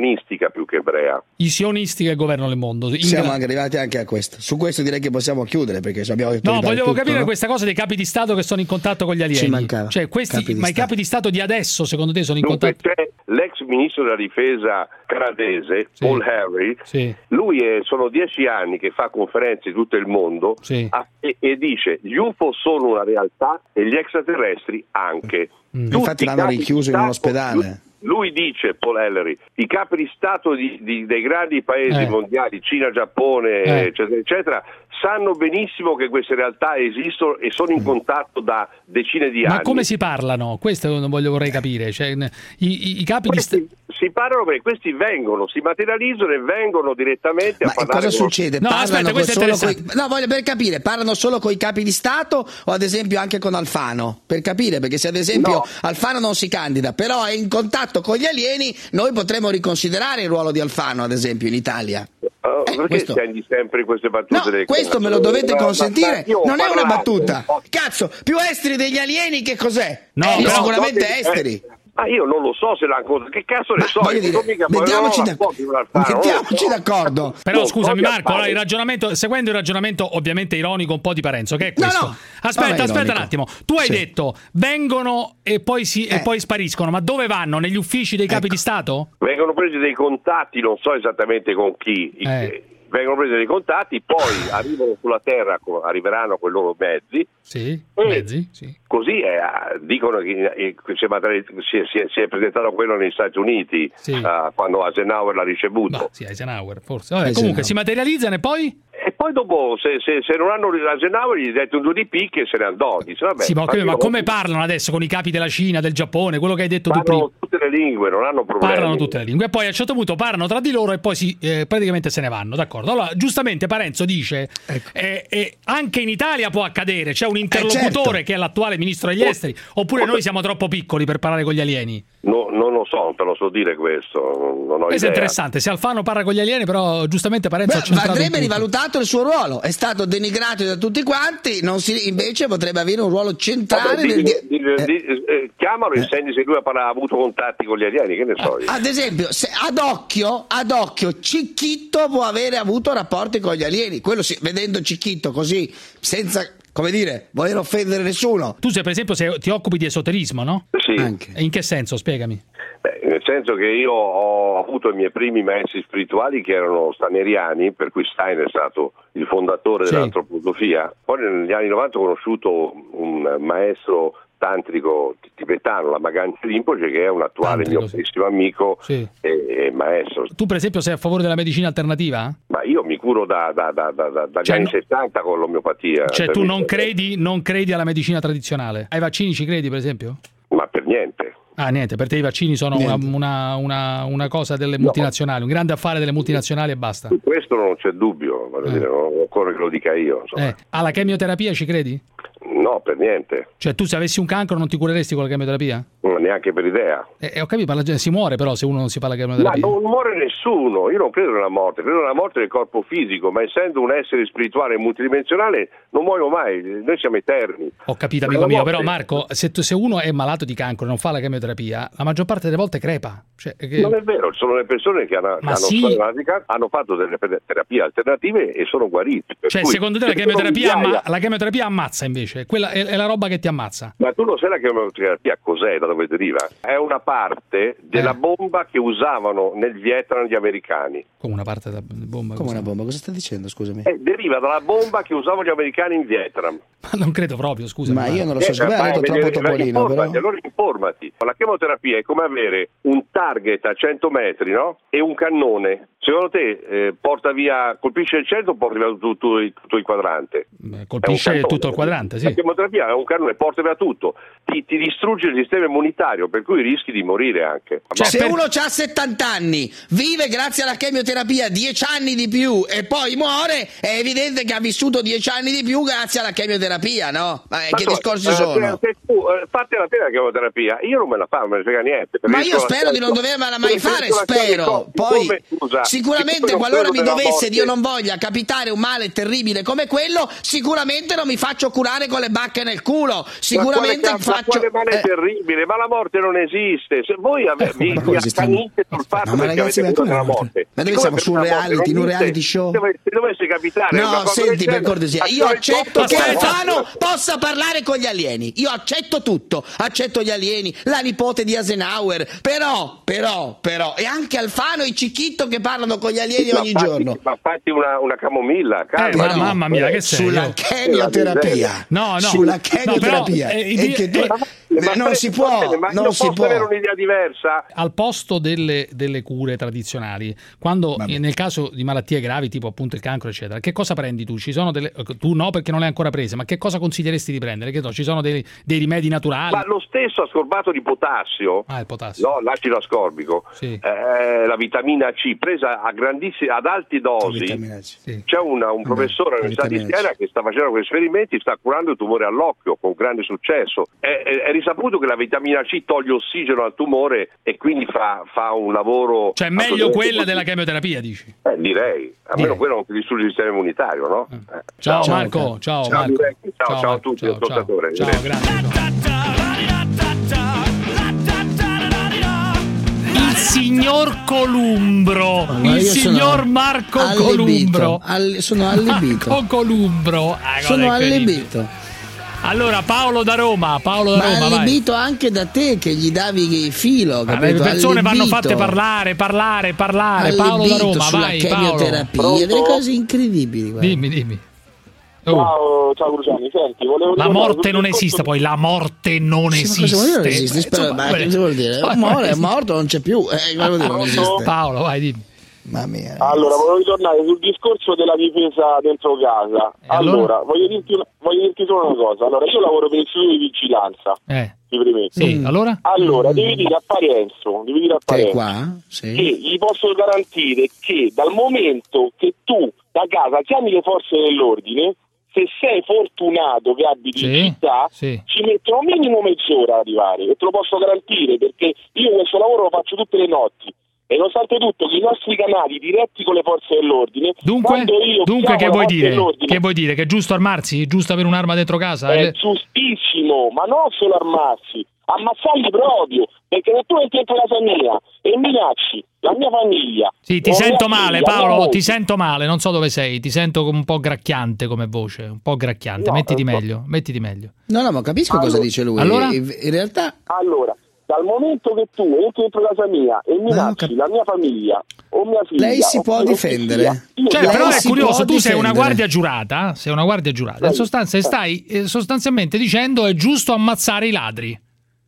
sionistica più che ebrea. I sionisti che governano il mondo. In Siamo gra- anche arrivati anche a questo. Su questo direi che possiamo chiudere perché abbiamo detto No, volevo tutto, capire no? questa cosa dei capi di Stato che sono in contatto con gli alieni. Ci mancava. Cioè, questi, Capi di ma i Stato. capi di Stato di adesso, secondo te, sono in Dunque, contatto? c'è l'ex ministro della difesa canadese, Sì. Paul Harry, Sì. lui è, sono dieci anni che fa conferenze in tutto il mondo Sì. a- e, e dice gli U F O sono una realtà e gli extraterrestri anche. Mm. Tutti Infatti i l'hanno capi rinchiuso di in uno Stato- ospedale. Lui dice, Paul Ellery, i capi di Stato di, di- dei grandi paesi Eh. mondiali, Cina, Giappone, Eh. eccetera, eccetera, sanno benissimo che queste realtà esistono e sono in contatto da decine di Ma anni. come si parlano? Questo non voglio, vorrei capire. Cioè, i, i- i capi di Stato. Questi si parlano perché questi vengono, si materializzano e vengono direttamente a Ma parlare cosa con- succede? No, Parlano aspetta, con questo è solo coi... interessante. No, voglio per capire, parlano solo con i capi di Stato o ad esempio anche con Alfano? Per capire, perché se ad esempio No. Alfano non si candida, però è in contatto con gli alieni, noi potremmo riconsiderare il ruolo di Alfano, ad esempio, in Italia. Oh, Eh, perché questo- stendi sempre queste battute? No, del questo me lo cazzo? dovete Ma- consentire. ma- io ho Non è una parlato. battuta. Cazzo, più esteri degli alieni che cos'è? No, Eh, però- sicuramente Eh, esteri. Ma io non lo so se l'ha ancora. Che cazzo ne Ma so? voglio Io dire, non mica- mettiamoci, non ho da- rapporti con Alfano, non lo mettiamoci so. d'accordo. Però Non scusami so che Marco, allora, Alfano- il ragionamento, seguendo il ragionamento ovviamente ironico un po' di Parenzo, che è No, questo. no. Aspetta, Vabbè, aspetta ironico. un attimo. Tu hai Sì. detto vengono e poi, si, e Eh. poi spariscono, ma dove vanno? Negli uffici dei capi Ecco. di Stato? Vengono presi dei contatti, non so esattamente con chi. Eh. Vengono presi dei contatti, poi arrivano sulla Terra, co- arriveranno con i loro mezzi. Sì, E mezzi, sì. Così eh, dicono che eh, si è, materiali- si è- si è- si è presentato quello negli Stati Uniti Sì. eh, quando Eisenhower l'ha ricevuto. Ma sì, Eisenhower, forse. Vabbè, Eisenhower. comunque si materializzano e poi? E poi dopo, se, se- se non hanno Eisenhower, gli dai un due di picche e se ne andò. Dice, vabbè, Sì, ma, come- ma io- come parlano adesso con i capi della Cina, del Giappone, quello che hai detto tu prima? Parlano tutte le lingue, non hanno problemi. Parlano tutte le lingue e poi a un certo punto parlano tra di loro e poi si, eh, praticamente se ne vanno, d'accordo? Allora, giustamente Parenzo dice Ecco. eh, eh, anche in Italia può accadere, c'è un interlocutore certo. che è l'attuale ministro degli esteri, oppure noi siamo troppo piccoli per parlare con gli alieni? No, non lo so, non te lo so dire questo, non ho Questo è idea. interessante, se Alfano parla con gli alieni, però giustamente Parenzo Beh, ha centrato un andrebbe punto. rivalutato il suo ruolo, è stato denigrato da tutti quanti, non si- invece potrebbe avere un ruolo centrale Vabbè, nel di- di- di- di- eh, chiamalo e insegni se lui ha, parla- ha avuto contatti con gli alieni, che ne so io. Ad esempio, se ad occhio, ad occhio Cicchitto può avere avuto rapporti con gli alieni, quello sì, vedendo Cicchitto così, senza, come dire, voler offendere nessuno. Tu sei, per esempio, se ti occupi di esoterismo, no? Sì. Anche. E in che senso? Spiegami. Beh, nel senso che io ho avuto i miei primi maestri spirituali che erano staneriani, per cui Stein è stato il fondatore Sì. dell'antroposofia. Poi negli anni novanta ho conosciuto un maestro tantrico tibetano, la Maganchi Rinpoche, che è un attuale Tantrico, mio sì. carissimo amico Sì. e, e maestro. Tu, per esempio, sei a favore della medicina alternativa? Ma io mi curo da, da- da- da- da- dagli Cioè, anni no- settanta con l'omeopatia. Cioè, Per tu me- non credi, non credi alla medicina tradizionale? Ai vaccini ci credi, per esempio? Ma per niente. Ah, niente, per te i vaccini sono una, Niente. una- una- una cosa delle multinazionali, un grande affare delle multinazionali e basta. Su questo non c'è dubbio, voglio Eh. dire, non occorre che lo dica io. Insomma. Eh, alla chemioterapia ci credi? No, per niente. Cioè, tu se avessi un cancro non ti cureresti con la chemioterapia? No, neanche per idea. Eh, eh, ho capito, ma la gente si muore però se uno non si fa la Ma chemioterapia. non muore nessuno, io non credo nella morte, credo nella morte del corpo fisico, ma essendo un essere spirituale multidimensionale non muoio mai, noi siamo eterni. Ho capito, Ma amico la mio, morte- però Marco, se, tu- se uno è malato di cancro e non fa la chemioterapia, la maggior parte delle volte crepa. Cioè, che- Non è vero, ci sono le persone che hanno, che Ma hanno, sì. storia- hanno fatto delle pe- terapie alternative e sono guariti. Per cioè, cui secondo te la ci sono chemioterapia, migliaia- amma- la chemioterapia ammazza invece? Quella è, è la roba che ti ammazza. Ma tu non sai la chemioterapia cos'è, da dove deriva? È una parte della Eh. bomba che usavano nel Vietnam gli americani. Come una parte da bomba. Come così. una bomba, cosa sta dicendo, scusami? Eh, deriva dalla bomba che usavano gli americani in Vietnam. Ma non credo proprio, scusa. Ma io non lo so, Eh, secondo me ha vai a detto vedere- troppo Topolino, informati, però. allora informati. La chemioterapia è come avere un target a cento metri, no? E un cannone. Secondo te eh, porta via, colpisce il centro o porta via tutto, tutto il- tutto il quadrante? Eh, Colpisce È un cannone. tutto il quadrante, La sì. chemioterapia è un cannone, porta via tutto. Ti, ti distrugge il sistema immunitario, per cui rischi di morire anche. Cioè, Se per- uno ha settanta anni, vive grazie alla chemioterapia dieci anni di più e poi muore, è evidente che ha vissuto dieci anni di più grazie alla chemioterapia, no? Ma eh, Ma che tu, discorsi eh, sono? Se, se tu eh, fatti la pena la chemioterapia, io non me la faccio, non me ne frega niente. Ma perché io sono- spero di non dovermela mai sono- fare, sono- spero. sono- Poi come- scusa, sicuramente siccome non qualora credo mi nella dovesse, morte- Dio non voglia, capitare un male terribile come quello, sicuramente non mi faccio curare con le le bacche nel culo. Sicuramente ma quale, faccio. Ma quale male eh. terribile, ma la morte non esiste. Se voi ave- vi, vi accanite sul fatto ma perché ragazzi, avete paura della morte? morte. Ma dove Siccome siamo? Su un per una reality, morte in un non reality esiste, show? Se dovesse, se dovesse capitare una No, cosa senti, del per genere, cortesia, io aspetta, accetto che aspetta. Alfano possa parlare con gli alieni. Io accetto tutto, accetto gli alieni, la nipote di Eisenhower, però, però, però, e anche Alfano e Cicchitto che parlano con gli alieni Ma ogni fatti- giorno. Ma fatti una, una camomilla, calma. Eh, ma mamma mia, che sei? Sulla chemioterapia. No, no. Sulla chemioterapia. No, però, eh, E di- che tu- eh, ma non si può, ma non io si posso può. avere un'idea diversa. Al posto delle, delle cure tradizionali, quando eh, nel caso di malattie gravi tipo appunto il cancro eccetera, che cosa prendi tu? Ci sono delle, tu no perché non le hai ancora prese, ma che cosa consiglieresti di prendere? Che so, ci sono dei, dei rimedi naturali? Ma lo stesso ascorbato di potassio, ah, il potassio. no, l'acido ascorbico, Sì. eh, la vitamina C presa a grandissimi, ad alte dosi. Sì. C'è una, un professore all'Università di Siena che sta facendo questi esperimenti, sta curando il tumore all'occhio con grande successo. È, è, è risaputo che la vitamina C toglie ossigeno al tumore e quindi fa, fa un lavoro. Cioè meglio quella della chemioterapia, dici? Eh, direi, almeno quello non ti distrugge il sistema immunitario, no? Eh. Ciao, ciao Marco, ciao, ciao, Marco. direi. ciao, ciao, ciao a tutti, ciao, ascoltatori. ciao, ciao, il signor Columbro, Ma il io signor sono Marco allibito, Columbro. all- sono allibito. Marco Columbro. Ah, cosa Sono incredibile. allibito. Allora, Paolo da Roma, Paolo da Ma Roma, vai. allibito anche da te che gli davi filo, Ma capito? le persone vanno Allibito. fatte parlare, parlare, parlare. Allibito Paolo da Roma, sulla vai, Paolo. chemioterapia, delle cose incredibili. guarda. Dimmi, dimmi. Oh. Ciao, ciao Cruciani, senti, volevo La ricordare morte sul non discorso esiste, poi la morte non Sì, ma esiste. cosa vuol dire non esiste? Spero- Insomma, ma vabbè. cosa vuol dire? È morto, è morto, non c'è più. Eh, cosa vuol dire non esiste? Paolo, vai, dimmi. Mamma mia. Allora, volevo ritornare sul discorso della difesa dentro casa. allora? Allora, voglio dirti, una- voglio dirti solo una cosa. Allora, io lavoro per l'istituto di vigilanza. Eh. Ti premetto. Sì, allora? Allora, devi dire a Parenzo, devi dire a Che è Parenzo qua? Sì. che gli posso garantire che dal momento che tu da casa chiami le forze dell'ordine, se sei fortunato che abiti Sì, in città, sì. ci mettono minimo mezz'ora ad arrivare, e te lo posso garantire perché io questo lavoro lo faccio tutte le notti. E nonostante tutto che i nostri canali diretti con le forze dell'ordine, Dunque, quando io dunque chiamo che le vuoi forze dire? dell'ordine, Che vuoi dire? Che è giusto armarsi? È giusto avere un'arma dentro casa? è Eh, giustissimo, ma non solo armarsi, ammazzarli proprio, perché se tu entri dentro casa mia e minacci la mia famiglia. Sì, ti o sento mia male, figlia, mia Paolo, moglie, ti sento male, non so dove sei, ti sento un po' gracchiante come voce, un po' gracchiante, No, mettiti eh, meglio, mettiti meglio. No, no, ma capisco cosa Allora- dice lui. Allora? In in realtà Allora, dal momento che tu entri dentro casa mia e minacci la mia famiglia o mia figlia, lei si o può chi- o chi difendere. sia, io Cioè, Lei però è si curioso, può tu sei una difendere. guardia giurata, sei una guardia giurata, in Sì. sostanza stai eh, sostanzialmente dicendo è giusto ammazzare i ladri.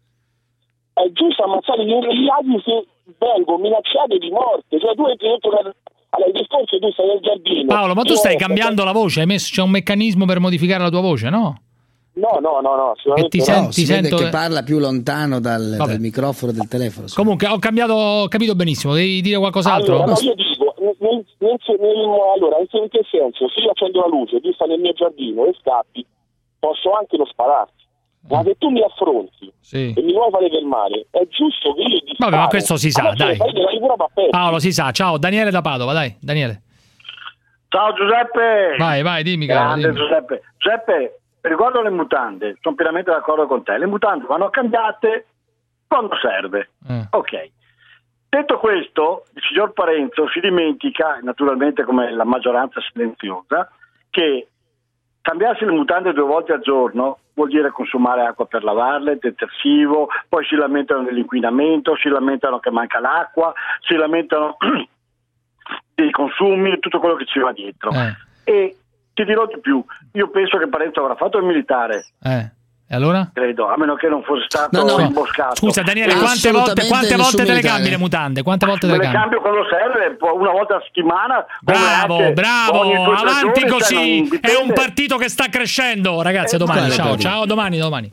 è giusto ammazzare gli ladri se vengono minacciati di morte. Cioè tu entri dentro casa. Allora, il discorso è tu stai nel giardino. Paolo, ma tu io- stai cambiando la voce, hai messo, c'è un meccanismo per modificare la tua voce, no? No, no, no, no, sicuramente E ti no. senti- no, si vede sento- che parla più lontano dal, Vabbè. dal microfono del telefono. sì. Comunque ho cambiato, ho capito benissimo, devi dire qualcos'altro? Allora, no, io dico, nel, nel, nel, nel- allora, in che senso? Se io accendo la luce, tu stai nel mio giardino e scappi, posso anche non spararti. Ma se tu mi affronti Sì. e mi vuoi fare del male, è giusto che io ti Vabbè, ma sparo. questo si sa, Allora, dai. fai della figura papera. Paolo, si sa, ciao, Daniele da Padova, dai, Daniele. Ciao Giuseppe. Vai, vai, dimmi, caro, Grande dimmi. Giuseppe. Giuseppe, riguardo le mutande, sono pienamente d'accordo con te. Le mutande vanno cambiate quando serve. Eh. Ok. Detto questo, il signor Parenzo si dimentica, naturalmente come la maggioranza silenziosa, che cambiarsi le mutande due volte al giorno vuol dire consumare acqua per lavarle, detersivo, poi si lamentano dell'inquinamento, si lamentano che manca l'acqua, si lamentano dei consumi, tutto quello che ci va dietro. Eh. E ti dirò di più, io penso che Parenzo avrà fatto il militare, Eh. E allora? credo, a meno che non fosse stato No, no. imboscato. Scusa Daniele, E quante volte, assolutamente quante volte nessun te le militare. cambi le mutande? Quante volte te me le le cambi? cambio quando serve, una volta a settimana. come Bravo, anche bravo, ogni due o tre avanti giorni, così, cioè, non è un dipende. partito che sta crescendo, ragazzi, a domani, quale ciao, partito? ciao, domani, domani.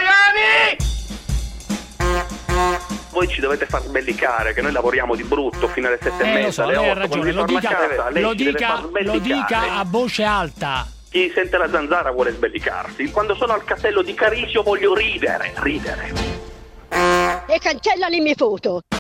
Voi ci dovete far sbellicare, che noi lavoriamo di brutto fino alle sette e Eh, mezza, lo so, alle lei ha otto, quando ragione, lo ritorna dica, a casa, lei lo ci deve dica, far lo sbellicare. dica a voce alta. Chi sente la zanzara vuole sbellicarsi. Quando sono al castello di Carisio voglio ridere, ridere. E cancella le mie foto.